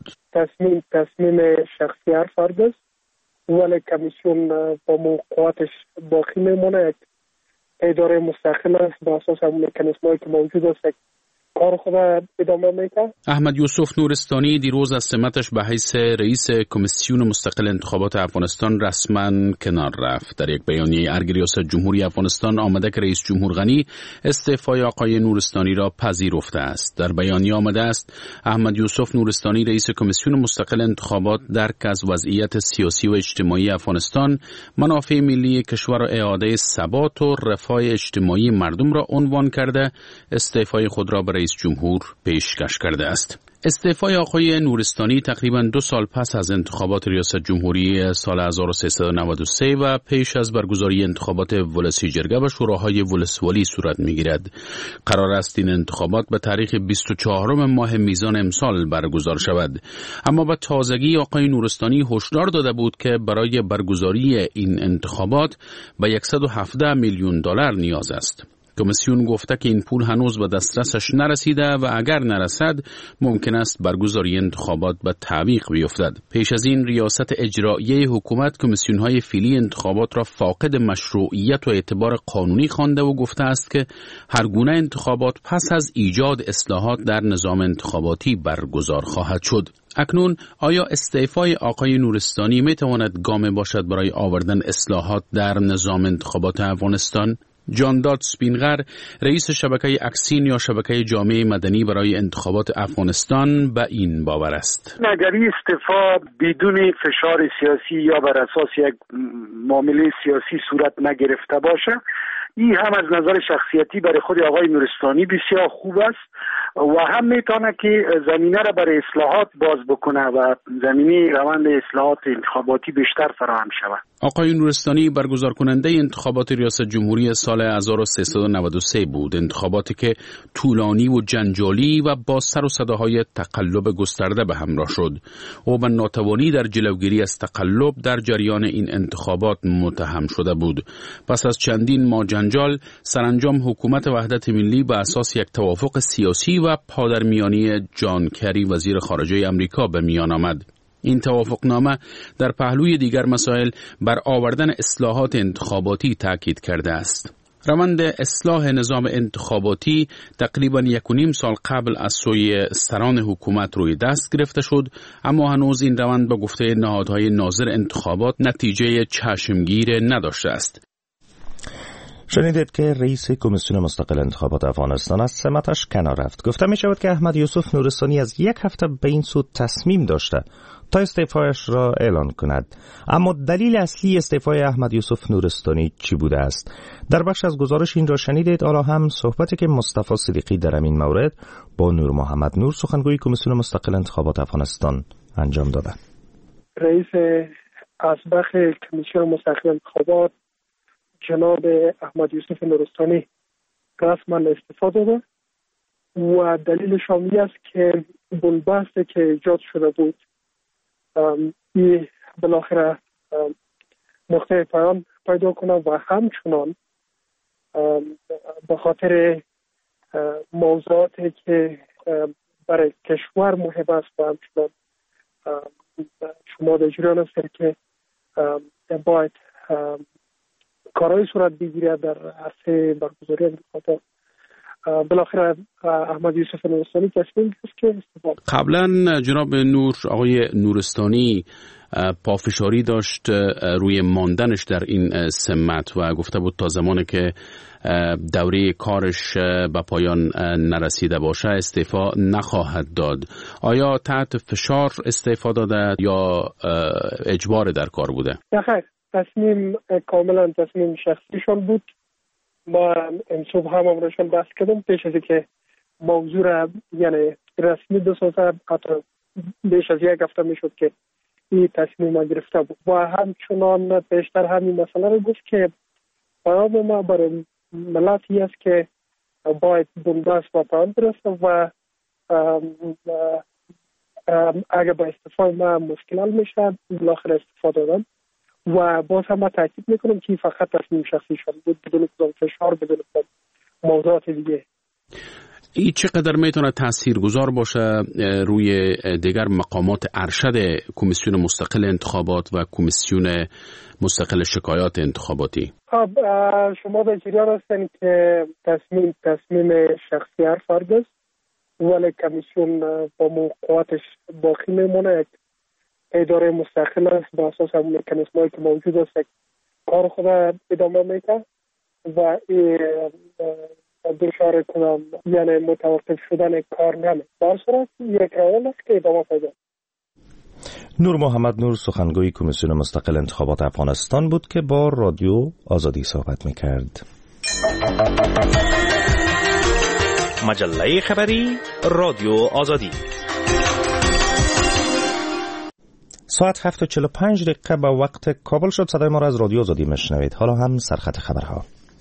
تصمیم شخصی هر فرد است، ولی کمیسیون با موقعاتش باقی میمونه. یک اداره مستقل است، با اساس همون مکانیزمایی که موجود است کار خود ادامه میده. احمد یوسف نورستانی دیروز از سمتش به حیث رئیس کمیسیون مستقل انتخابات افغانستان رسما کنار رفت. در یک بیانیه ارگ ریاست جمهوری افغانستان آمده که رئیس جمهور غنی استعفای آقای نورستانی را پذیرفته است. در بیانیه آمده است احمد یوسف نورستانی رئیس کمیسیون مستقل انتخابات درک از وضعیت سیاسی و اجتماعی افغانستان، منافع ملی کشور و اعاده ثبات و رفاه اجتماعی مردم را عنوان کرده استعفای خود را به رئیس جمهور پیشکش کرده است. استعفای آقای نورستانی تقریباً 2 سال پس از انتخابات ریاست جمهوری سال 1393 و پیش از برگزاری انتخابات ولسی جرگه و شوراهای ولسوالی صورت می‌گیرد. قرار است این انتخابات به تاریخ 24 ماه میزان امسال برگزار شود. اما به تازگی آقای نورستانی هشدار داده بود که برای برگزاری این انتخابات به $117 میلیون نیاز است. کمیسیون گفته که این پول هنوز به دسترسش نرسیده و اگر نرسد ممکن است برگزاری انتخابات به تعویق بیفتد. پیش از این ریاست اجرایی حکومت کمیسیون‌های فعلی انتخابات را فاقد مشروعیت و اعتبار قانونی خوانده و گفته است که هر گونه انتخابات پس از ایجاد اصلاحات در نظام انتخاباتی برگزار خواهد شد. اکنون آیا استعفای آقای نورستانی میتواند گام باشد برای آوردن اصلاحات در نظام انتخابات افغانستان؟ جانداد سپینغر رئیس شبکه اکسین یا شبکه جامعه مدنی برای انتخابات افغانستان به این باور است. اگر این استعفا بدون فشار سیاسی یا بر اساس یک معامله سیاسی صورت نگرفته باشه، این هم از نظر شخصیتی برای خود آقای نورستانی بسیار خوب است و هم میتونه که زمینه را برای اصلاحات باز بکنه و زمینه روند اصلاحات انتخاباتی بیشتر فراهم شود. آقای نورستانی برگزار کننده انتخابات ریاست جمهوری سال 1393 بود، انتخاباتی که طولانی و جنجالی و با سر و صداهای تقلب گسترده به همراه شد. او به ناتوانی در جلوگیری از تقلب در جریان این انتخابات متهم شده بود. پس از چندین ماه جنجال، سرانجام حکومت وحدت ملی به اساس یک توافق سیاسی و پادرمیانی جان کری وزیر خارجه امریکا به میان آمد. این توافقنامه در پهلوی دیگر مسائل بر آوردن اصلاحات انتخاباتی تاکید کرده است. روند اصلاح نظام انتخاباتی تقریباً 1.5 سال قبل از سوی سران حکومت روی دست گرفته شد، اما هنوز این روند به گفته نهادهای ناظر انتخابات نتیجه چشمگیر نداشته است. شنیدید که رئیس کمیسیون مستقل انتخابات افغانستان از سمتش کنار رفت. گفته می شود که احمد یوسف نورستانی از 1 هفته به این سو تصمیم داشته تا استعفایش را اعلان کند. اما دلیل اصلی استعفای احمد یوسف نورستانی چی بوده است؟ در بخش از گزارش این را شنیدید. حالا هم صحبتی که مصطفی صدیقی در این مورد با نور محمد نور سخنگوی کمیسیون مستقل انتخابات افغانستان انجام داده. رئیس اسبق کمیسیون مستقل انتخابات جناب احمد یوسف نورستانی رسما استعفا داده و دلیلش این است که بنبستی که ایجاد شده بود این بالاخره نقطه پایان پیدا کنه و همچنان به خاطر موضوعاتی که برای کشور مهم است و همچنان شما در جریان هستید که باید کارهای صورت بگیره در عرصه برگزاری انتخابات. بالاخره احمد یوسف نورستانی تصمیم گرفت که استعفا. قبلا جناب نور آقای نورستانی پافشاری داشت روی ماندنش در این سمت و گفته بود تا زمانی که دوره کارش به پایان نرسیده باشه استعفا نخواهد داد. آیا تحت فشار استعفا داده یا اجبار در کار بوده؟ نه، تصمیم کاملا تصمیم شخصیشان بود. ما امروز هم امروزشان بحث کردم پیش از که موضوع را یعنی رسمی بسازد، حتی بیش از 1 هفته میشد که این تصمیم ما گرفته بود و همچنان پیشتر همین مسئله رو گفت که پیام ما برای ملتی است که باید بنبست و پایان برسه و اگر به استفاده ما مشکل میشه بالاخره استفاده دادم و باز هم ما تاکید میکنم که فقط تصمیم شخصی شد بود بدون فشار بدون موضوعات دیگه. این چقدر میتونه تاثیرگذار باشه روی دیگر مقامات ارشد کمیسیون مستقل انتخابات و کمیسیون مستقل شکایات انتخاباتی؟ خب شما به جریان هستین که تصمیم شخصی هر فرد است، ولی کمیسیون با موقعاتش باقی میمونه. یک اداره مستقل است، با اساس همون مکانیزمایی که موجود است کار خود ادامه میده و دچار کنم یعنی متوقف شدن کار نمیشه. در صورت یک روال است که ادامه پیدا. نور محمد نور سخنگوی کمیسیون مستقل انتخابات افغانستان بود که با رادیو آزادی صحبت میکرد. مجله خبری رادیو آزادی. ساعت 7:45 به وقت کابل شد. صدای ما را از رادیو آزادی میشنوید. حالا هم سرخط خبرها.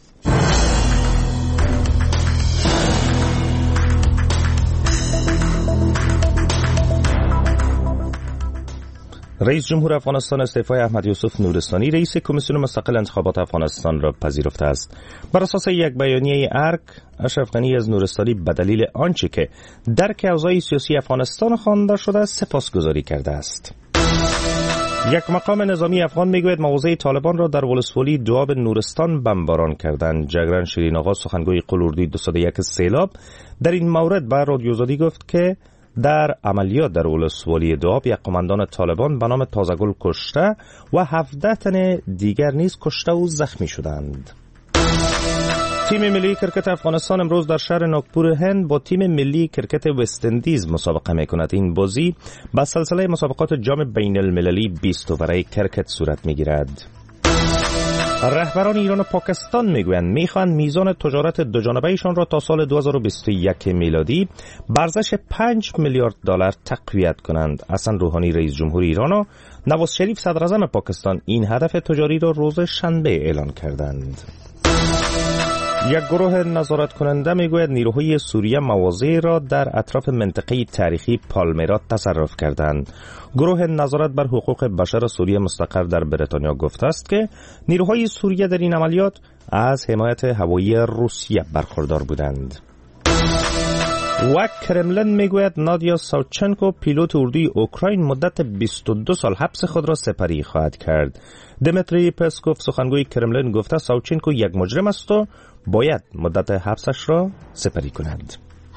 رئیس جمهور افغانستان استعفای احمد یوسف نورستانی رئیس کمیسیون مستقل انتخابات افغانستان را پذیرفته است. بر اساس یک بیانیه ارگ، اشرف غنی از نورستانی به دلیل آنچه که درک اوضاع سیاسی افغانستان خوانده شده سپاسگزاری کرده است. یک مقام نظامی افغان میگوید مواضع طالبان را در ولسوالی دواب نورستان بمباران کردند. جگرن شیرین آقا سخنگوی قلوردوی 201 سیلاب در این مورد به رادیو آزادی گفت که در عملیات در ولسوالی دواب یک قماندان طالبان به نام تازگل کشته و 17 تن دیگر نیز کشته و زخمی شدند. تیم ملی کرکت افغانستان امروز در شهر ناگپور هند با تیم ملی کرکت وست اندیز مسابقه میکند. این بازی با سلسله مسابقات جام بین المللی 20 اووره کرکت صورت میگیرد. رهبران ایران و پاکستان میگویند میخواهند میزان تجارت دوجانبه‌ایشان را تا سال 2021 میلادی به ارزش 5 میلیارد دلار تقویت کنند. حسن روحانی رئیس جمهور ایران و نواز شریف صدر اعظم پاکستان این هدف تجاری را روز شنبه اعلان کردند. یک گروه نظارت کننده میگوید نیروهای سوریه مواضع را در اطراف منطقه تاریخی پالمیرا تصرف کردند. گروه نظارت بر حقوق بشر سوریه مستقر در بریتانیا گفته است که نیروهای سوریه در این عملیات از حمایت هوایی روسیه برخوردار بودند. و کرملین میگوید نادیا ساوچنکو پیلوت اردوی اوکراین مدت 22 سال حبس خود را سپری خواهد کرد. دمیتری پسکوف سخنگوی کرملین گفته ساوچنکو یک مجرم است و باید مدت حبسش را سپری کند.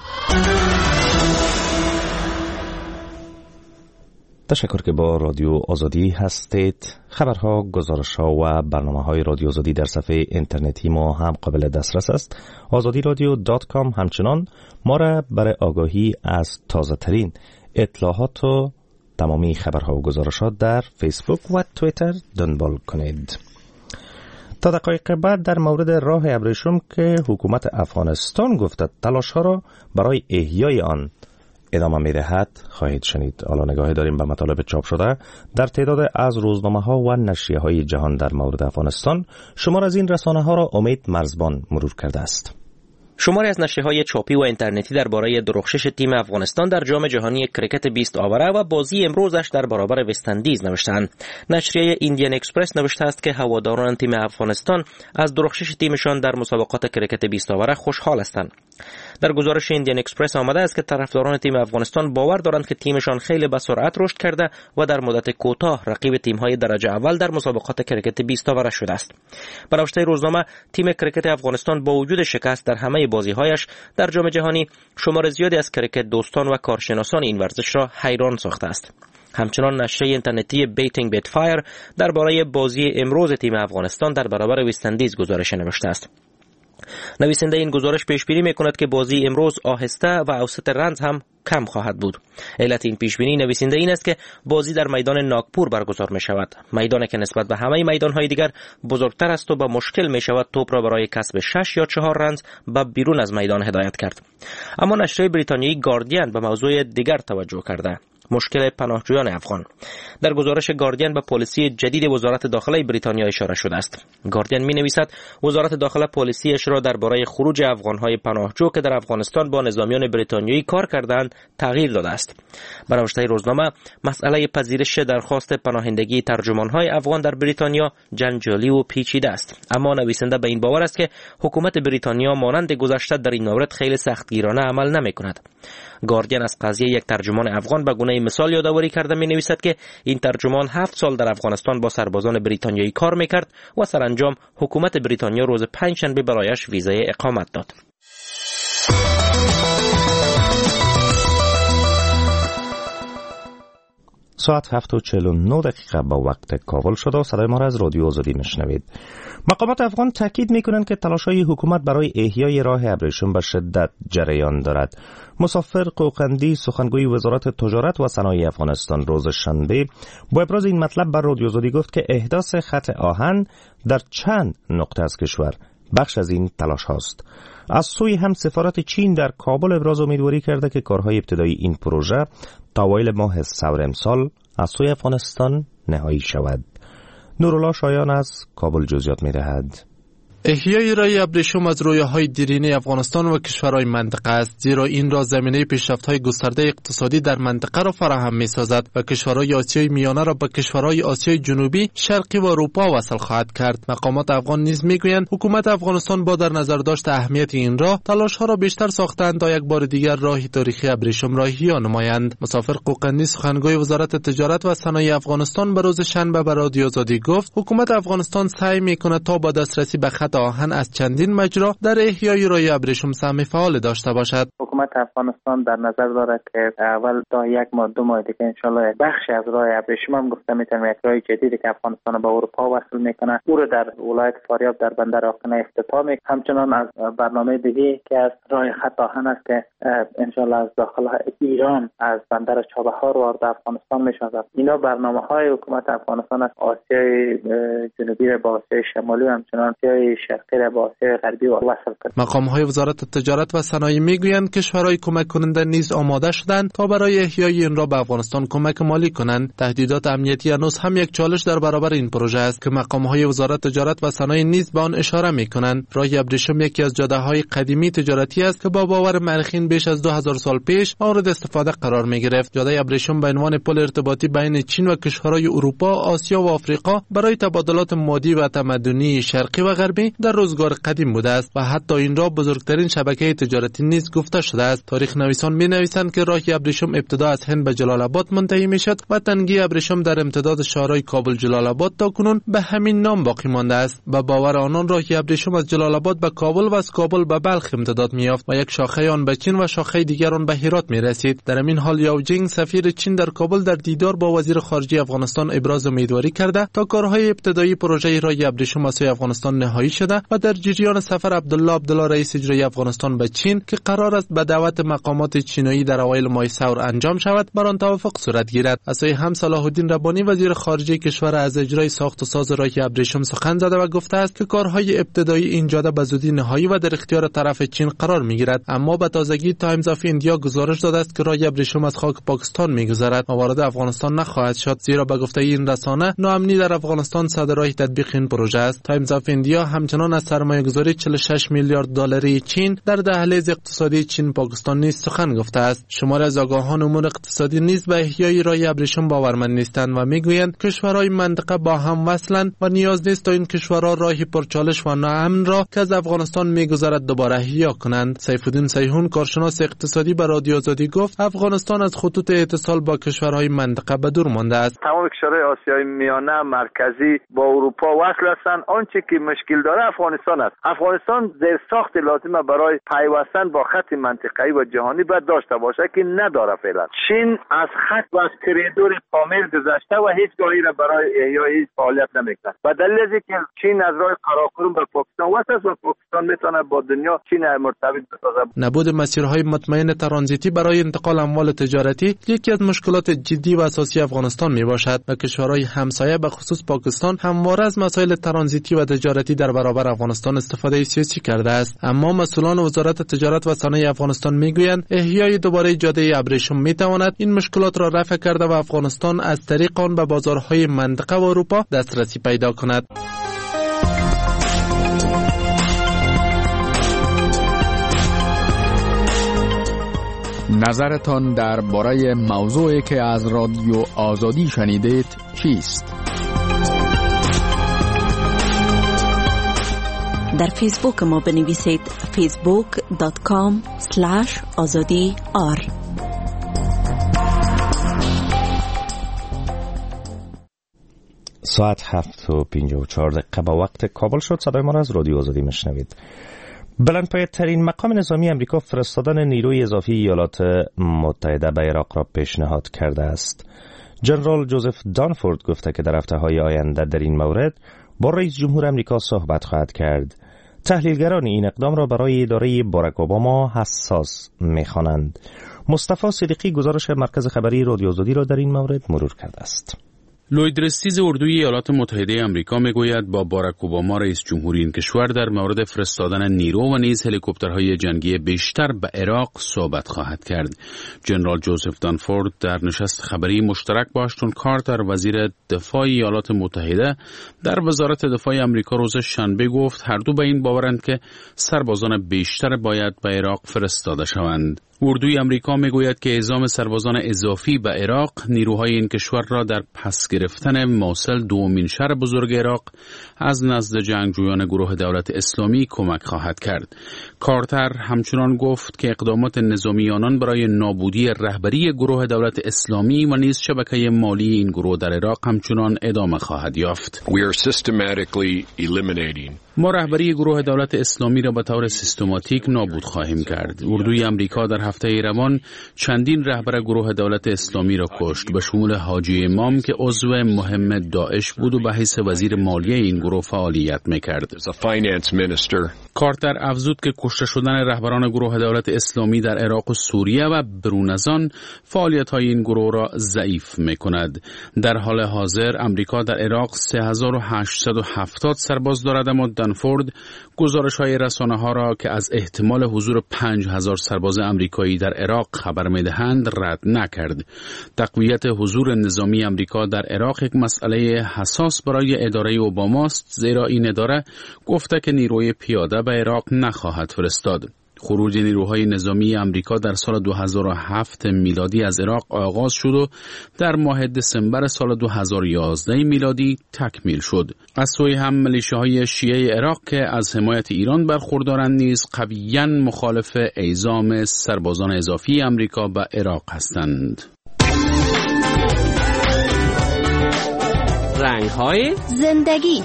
تشکر که با رادیو آزادی هستید. خبرها، گزارش‌ها و برنامه‌های رادیو آزادی در صفحه اینترنتی ما هم قابل دسترس است. azadiradio.com. همچنان ما را برای آگاهی از تازه‌ترین اطلاعات و تمامی خبرها و گزارشات در فیسبوک و توییتر دنبال کنید. تا دقایق بعد در مورد راه ابریشم که حکومت افغانستان گفته تلاش‌ها را برای احیای آن ادامه می‌دهد خواهید شنید. حالا نگاهی داریم به مطالب چاپ شده در تعداد از روزنامه‌ها و نشریه‌های جهان در مورد افغانستان. شمار از این رسانه‌ها را امید مرزبان مرور کرده است. شماری از نشریه‌های چاپی و اینترنتی درباره درخشش تیم افغانستان در جام جهانی کرکت 20 آوره و بازی امروزش در برابر وست اندیز نوشتند. نشریه ایندین اکسپرس نوشته است که هواداران تیم افغانستان از درخشش تیمشان در مسابقات کرکت 20 آوره خوشحال هستند. در گزارش ایندین اکسپرس آمده است که طرفداران تیم افغانستان باور دارند که تیمشان خیلی به سرعت رشد کرده و در مدت کوتاه رقیب تیم‌های درجه اول در مسابقات کرکت 20 آوره شده است. به نوشته روزنامه تیم کرکت افغانستان با وجود شکست در همه بازی‌هایش در جام جهانی شمار زیادی از کرکت دوستان و کارشناسان این ورزش را حیران ساخته است. همچنان نشریه اینترنتی بیتینگ بیت فایر درباره بازی امروز تیم افغانستان در برابر وست اندیز گزارش نوشته است. نویسنده این گزارش پیشبینی می‌کند که بازی امروز آهسته و اوسط رنز هم کم خواهد بود. علت این پیشبینی نویسنده این است که بازی در میدان ناگپور برگزار می شود، میدانی که نسبت به همه میدان‌های دیگر بزرگتر است و با مشکل می شود توپ را برای کسب 6 یا 4 رنز به بیرون از میدان هدایت کرد. اما نشریه بریتانیایی گاردین به موضوع دیگر توجه کرده. مشکل پناهجویان افغان. در گزارش گاردین به پالیسی جدید وزارت داخله بریتانیا اشاره شده است. گاردین می‌نویسد وزارت داخله پالیسیش را درباره خروج افغان‌های پناهجو که در افغانستان با نظامیان بریتانیایی کار کردند تغییر داده است. به نوشته روزنامه مسئله پذیرش درخواست پناهندگی ترجمان‌های افغان در بریتانیا جنجالی و پیچیده است، اما نویسنده به این باور است که حکومت بریتانیا مانند گذشته در این مورد خیلی سختگیرانه عمل نمی‌کند. گاردین از قضیه یک ترجمان افغان به گونه مثال یادآوری کرده می‌نویسد که این ترجمان 7 سال در افغانستان با سربازان بریتانیایی کار می‌کرد و سرانجام حکومت بریتانیا روز پنجشنبه برایش ویزای اقامت داد. ساعت 7:49 با وقت کابل شده. صدای ما را از رادیو آزادی میشنوید. مقامات افغان تاکید میکنند که تلاش‌های حکومت برای احیای راه ابریشم به شدت جریان دارد. مسافر قوقندی سخنگوی وزارت تجارت و صنایع افغانستان روز شنبه با ابراز این مطلب بر رادیو آزادی گفت که احداث خط آهن در چند نقطه از کشور بخش از این تلاش هاست. از سوی هم سفارت چین در کابل ابراز امیدواری کرده که کارهای ابتدایی این پروژه تا اوایل ماه سور امسال از سوی افغانستان نهایی شود. نورالله شایان از کابل جزئیات می‌دهد. احیای راه ابریشم از رویاهای دیرینه افغانستان و کشورهای منطقه است، زیرا این راه زمینه پیشرفت‌های گسترده اقتصادی در منطقه را فراهم می‌سازد و کشورهای آسیای میانه را با کشورهای آسیای جنوبی، شرقی و اروپا وصل خواهد کرد. مقامات افغان نیز می‌گویند حکومت افغانستان با در نظر داشت اهمیت این راه، تلاش‌ها را بیشتر ساختند تا یک بار دیگر راه تاریخی ابریشم را احیا نمایند. مسافر قوقندی سخنگوی وزارت تجارت و صنایع افغانستان به روز شنبه به رادیو آزادی گفت حکومت افغانستان سعی می‌کند تا با دسترسی به خط آهن از چندین مجرا در احیای راه ابریشم سهم فعال داشته باشد. حکومت افغانستان در نظر دارد که اول تا 1 ماه 2 ماه دیگه انشالله بخشی از راه ابریشم هم گفته میتونم یک راه جدیدی که افغانستان با اروپا وصل میکنه او رو در ولایت فاریاب در بندر آقنه افتتاح میکنه. همچنان از برنامه دیگه که از راه خط آهن است که انشالله از داخل ایران از بندر چابهار وارد افغانستان میشود. اینا برنامه‌های حکومت افغانستان است. آسیای جنوبی را با آسیای شمالی و همچنان آسیای شرقی را با آسیای غربی وصل کرد. مقام‌های وزارت تجارت و صنایع میگویند کشورهای کمک کننده نیز آماده شدند تا برای احیای این را به افغانستان کمک مالی کنند. تهدیدات امنیتی هنوز هم یک چالش در برابر این پروژه است که مقام‌های وزارت تجارت و صنایع نیز به آن اشاره می‌کنند. راه ابریشم یکی از جاده‌های قدیمی تجارتی است که با باور مورخین بیش از 2000 سال پیش مورد استفاده قرار می‌گرفت. جاده ابریشم به عنوان پل ارتباطی بین چین و کشورهای اروپا، آسیا و آفریقا برای تبادلات مادی و تمدنی شرقی و غربی در روزگار قدیم بوده است و حتی این را بزرگترین شبکه تجارتی نیز گفته شده است. تاریخ نویسان می‌نویسند که راه ابریشم ابتدا از هند به جلال آباد منتهی می‌شد و تنگی ابریشم در امتداد شهرهای کابل جلال آباد تا کنون به همین نام باقی مانده است. به باور آنان راه ابریشم از جلال آباد به کابل و از کابل به بلخ امتداد می‌یافت و یک شاخه آن به چین و شاخه دیگر آن به هرات می‌رسید. در همین حال یاو جینگ سفیر چین در کابل در دیدار با وزیر خارجه افغانستان ابراز امیدواری کرده تا کارهای ابتدایی پروژه راه ابریشم از سوی افغانستان نهایی شده و در جریان سفر عبدالله رئیس اجرایی افغانستان به چین که قرار است به دعوت مقامات چینایی در اوایل ماه سور انجام شود بر آن توافق صورت گیرد. از سوی هم صلاح الدین ربانی وزیر خارجه کشور از اجرای ساخت و ساز راه ابریشم سخن زده و گفته است که کارهای ابتدایی این جاده به زودی نهایی و در اختیار طرف چین قرار میگیرد. اما به تازگی تایمز آف ایندیا گزارش داده است که راه ابریشم از خاک پاکستان میگذرد و وارد افغانستان نخواهد شد، زیرا به گفته این رسانه ناامنی در افغانستان صدرای تطبیق این پروژه است. تایمز آف ایندیا همچنان از سرمایه‌گذاری 46 میلیارد دلاری چین در دهلیز اقتصادی چین پاکستان نیز سخن گفته است. شمار از آگاهان امور اقتصادی نیز به احیای راه ابریشم باورمند نیستند و میگویند کشورهای منطقه با هم وصلند و نیاز نیست تا این کشورها راهی پرچالش و ناامن را که از افغانستان میگذرد دوباره احیا کنند. سیف‌الدین سیحون کارشناس اقتصادی به رادیو آزادی گفت افغانستان از خطوط اتصال با کشورهای منطقه به دور مانده است. تمام کشورهای آسیای میانه مرکزی با اروپا وصل هستند. آنچه که مشکل داره افغانستان است. افغانستان زیر ساخت لازمه برای پیوستن با خط منطقه‌ای و جهانی باید داشته باشه که نداره فعلا. چین از خط و از کریدور پامیر گذشته و هیچ گاهی را برای احیای فعالیت نمیکنه. و دلیل از اینکه چین از راه قراقرم به پاکستان وصل است و پاکستان میتونه با دنیا چین مرتبط بسازه. نبود مسیرهای مطمئن ترانزیتی برای انتقال اموال تجارتی یکی از مشکلات جدی و اساسی افغانستان میباشد و کشورهای همسایه به خصوص پاکستان همواره از مسائل ترانزیتی و تجارتی در برابر افغانستان استفاده سیاسی کرده است. اما مسئولان وزارت تجارت و صنایع افغانستان افغانستان میگویند احیای دوباره جاده ابریشم میتواند این مشکلات را رفع کرده و افغانستان از طریق آن به بازارهای منطقه و اروپا دسترسی پیدا کند. نظرتان درباره موضوعی که از رادیو آزادی شنیدید چیست؟ در فیسبوک ما بنویسید facebook.com/azadi.r. ساعت 7:54 با وقت کابل شد. صدای ما را از رادیو آزادی میشنوید. بلندپایه‌ترین مقام نظامی امریکا فرستادن نیروی اضافی ایالات متحده به عراق را پیشنهاد کرده است. جنرال جوزف دانفورد گفته که در هفته‌های آینده در این مورد با رئیس جمهور امریکا صحبت خواهد کرد. تحلیلگران این اقدام را برای اداره باراک اوباما حساس می‌خوانند. مصطفی صدیقی گزارش مرکز خبری رادیو آزادی را در این مورد مرور کرده است. لوید رستیز اردوی ایالات متحده آمریکا میگوید با باراک اوباما رئیس جمهوری این کشور در مورد فرستادن نیرو و نیز هلیکوپترهای جنگی بیشتر به عراق صحبت خواهد کرد. جنرال جوزف دانفورد در نشست خبری مشترک با اشتون کارتر وزیر دفاع ایالات متحده در وزارت دفاع آمریکا روز شنبه گفت هر دو به این باورند که سربازان بیشتر باید به عراق فرستاده شوند. اردوی آمریکا میگوید که اعزام سربازان اضافی به عراق نیروهای این کشور را در پس گرفتن موصل دومین شهر بزرگ عراق از نزد جنگجویان گروه دولت اسلامی کمک خواهد کرد. کارتر همچنان گفت که اقدامات نظامی آنان برای نابودی رهبری گروه دولت اسلامی و نیز شبکه مالی این گروه در عراق همچنان ادامه خواهد یافت. ما رهبری گروه دولت اسلامی را به طور سیستماتیک نابود خواهیم کرد. اردوی آمریکا در هفته روان چندین رهبر گروه دولت اسلامی را کشت، به شمول حاجی امام که عضو مهم داعش بود و به حیث وزیر مالیه این گروه فعالیت می‌کرد. کارتر افزود که کشته شدن رهبران گروه دولت اسلامی در عراق و سوریه و برون از آن فعالیت‌های این گروه را ضعیف می‌کند. در حال حاضر آمریکا در عراق 3870 سرباز دارد، اما دانفورد گزارش‌های رسانه‌ها را که از احتمال حضور 5000 سرباز آمریکایی در عراق خبر می‌دهند رد نکرد. تقویت حضور نظامی آمریکا در عراق یک مسئله حساس برای اداره اوباماست، زیرا این اداره گفته که نیروی پیاده به عراق نخواهد فرستاد. خروج نیروهای نظامی آمریکا در سال 2007 میلادی از عراق آغاز شد و در ماه دسامبر سال 2011 میلادی تکمیل شد. از سوی هم ملیشه‌های شیعه عراق که از حمایت ایران برخوردارند نیز قویاً مخالف اعزام سربازان اضافی آمریکا به عراق هستند. رنگ‌های زندگی.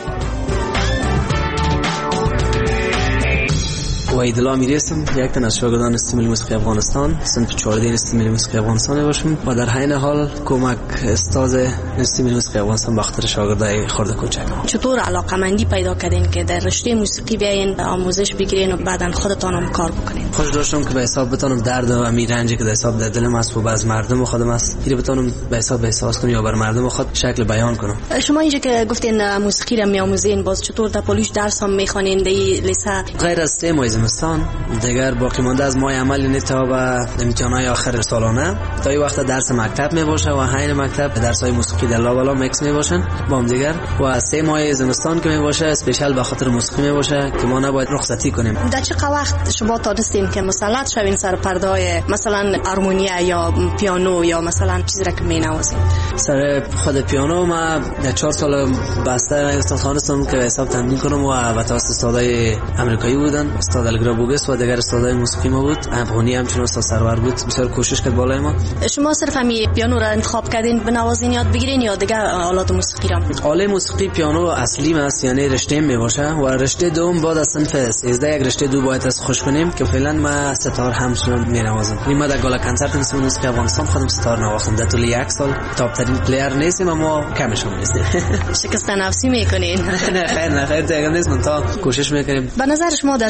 وحید الله امیری هستم، یک تن از شاگردان انستیتوت ملی موسیقی افغانستان، صنف 14 انستیتوت ملی موسیقی افغانستان باشم و در عین حال کمک استاد انستیتوت ملی موسیقی افغانستان به خاطر شاگردای خرد کوچک. چطور علاقه‌مندی پیدا کردین که در رشته موسیقی بیاین آموزش بگیرین و بعداً خودتان هم کار بکنین؟ خوش داشتم که به حساب بتونم درد و رنجی که در حساب در دلم است و باز مردم خودم است، اینو بتونم به حساب احساس کنم یا بر مردم خود شکل بیان کنم. شما اینجا که گفتین موسیقی را میآموزین، باز چطور در پالیش درس هم میخوانین در لیسه؟ غیر از 3 ماه زمستان دیگر باقی مانده از ماه عمل نتا و امتحانات آخر سالانه تا این وقت درس مکتب می باشه و حین مکتب درس‌های موسیقی در لاوالا میکس می باشن با هم دیگر و 3 ماه زمستان که می باشه اسپیشال به خاطر موسیقی می باشه که ما نباید رخصتی کنیم. در چه وقت شما تونستین که مسلط شوین سر پرده‌های مثلا هارمونیه یا پیانو یا مثلا چیزی را که می نوازین؟ سر خود پیانو ما در 4 سال بسته استاد هستم که حساب تمرین کنم و توسط استادای آمریکایی بودن، استاد الگرابوگس و دیگر استادای موسیقی ما بود. افغانی همچنین استاد سرور بود، بسیار کوشش کرد بالای ما. شما صرف همین پیانو را انتخاب کردین بنوازین یاد بگیرین یا دیگر آلات موسیقی را؟ آله موسیقی پیانو اصلی است، یعنی رشته می باشه و رشته دوم بعد از صنف 13 یک رشته دو باید از خوش کنیم که فعلا ما ستار همچنان می نوازم. ما در گالا کنسرت انستیتوت موسیقی افغانستان خودم ستار نواختم. در طول 1 سال تاپ ترین پلیر نیستیم اما کمش هم نیستیم. شکست نفسی میکنین؟ نه خیر دیگه نیست، من تا کوشش میکنیم. به نظر شما در شرایط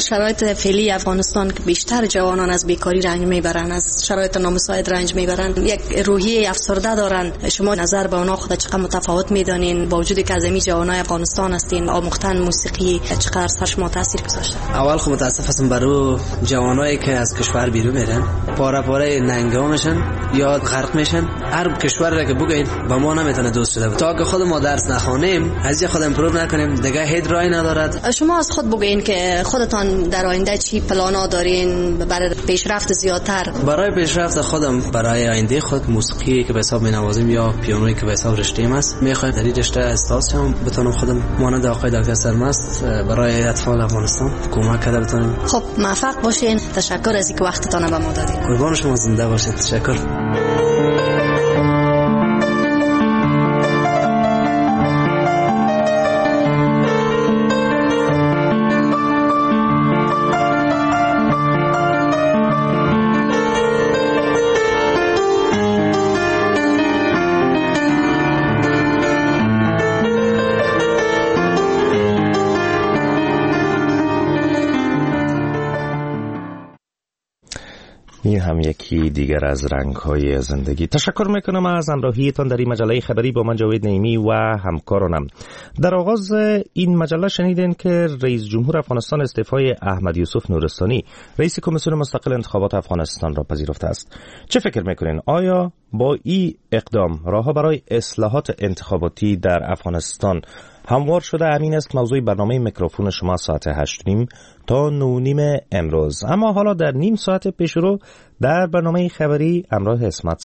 وضع فعلی افغانستان که بیشتر جوانان از بیکاری رنج میبرن، از شرایط نامساعد رنج میبرن، یک روحیه افسرده دارن. شما نظر به اونا خود چقدر متفاوت میدانین با وجودی که از این جوانای افغانستان هستین؟ آموختن موسیقی چقدر سر شما تاثیر گذاشته؟ اول خب متاسف هستم برای جوانایی که از کشور بیرون میرن، پاره پاره ننگا میشن یا غرق میشن. هر کشور را که بگین با ما نمیتونه دوست شده. تا که خود ما درس نخوانیم، از خود امپروو نکنیم، دیگه هیچ راهی ندارد. شما از خود بگین که خودتان در آینده چی پلانا دارین برای پیشرفت زیادتر؟ برای پیشرفت خودم، برای آینده خود، موسیقی که به حساب مینوازم یا پیانویی که به حساب رشته‌ام است، میخوام در این رشته استاد شم، بتونم خودم مانند آقای دکتر سرمست برای اطفال افغانستان کمک کرده بتونم. خب موفق باشین. تشکر از اینکه وقتتان به ما دادید. قربان شما، زنده باشید. تشکر. این هم یکی دیگر از رنگ‌های زندگی. تشکر میکنم از همراهیتان در این مجله خبری با من جاوید نعیمی و همکارانم. در آغاز این مجله شنیدین که رئیس جمهور افغانستان استعفای احمد یوسف نورستانی، رئیس کمیسیون مستقل انتخابات افغانستان را پذیرفته است. چه فکر میکنین؟ آیا با این اقدام راهها برای اصلاحات انتخاباتی در افغانستان هموار شده؟ همین است موضوع برنامه میکروفون شما ساعت 8:30 تا 9:30 امروز. اما حالا در نیم ساعت پیشرو در برنامه خبری همراه اسمت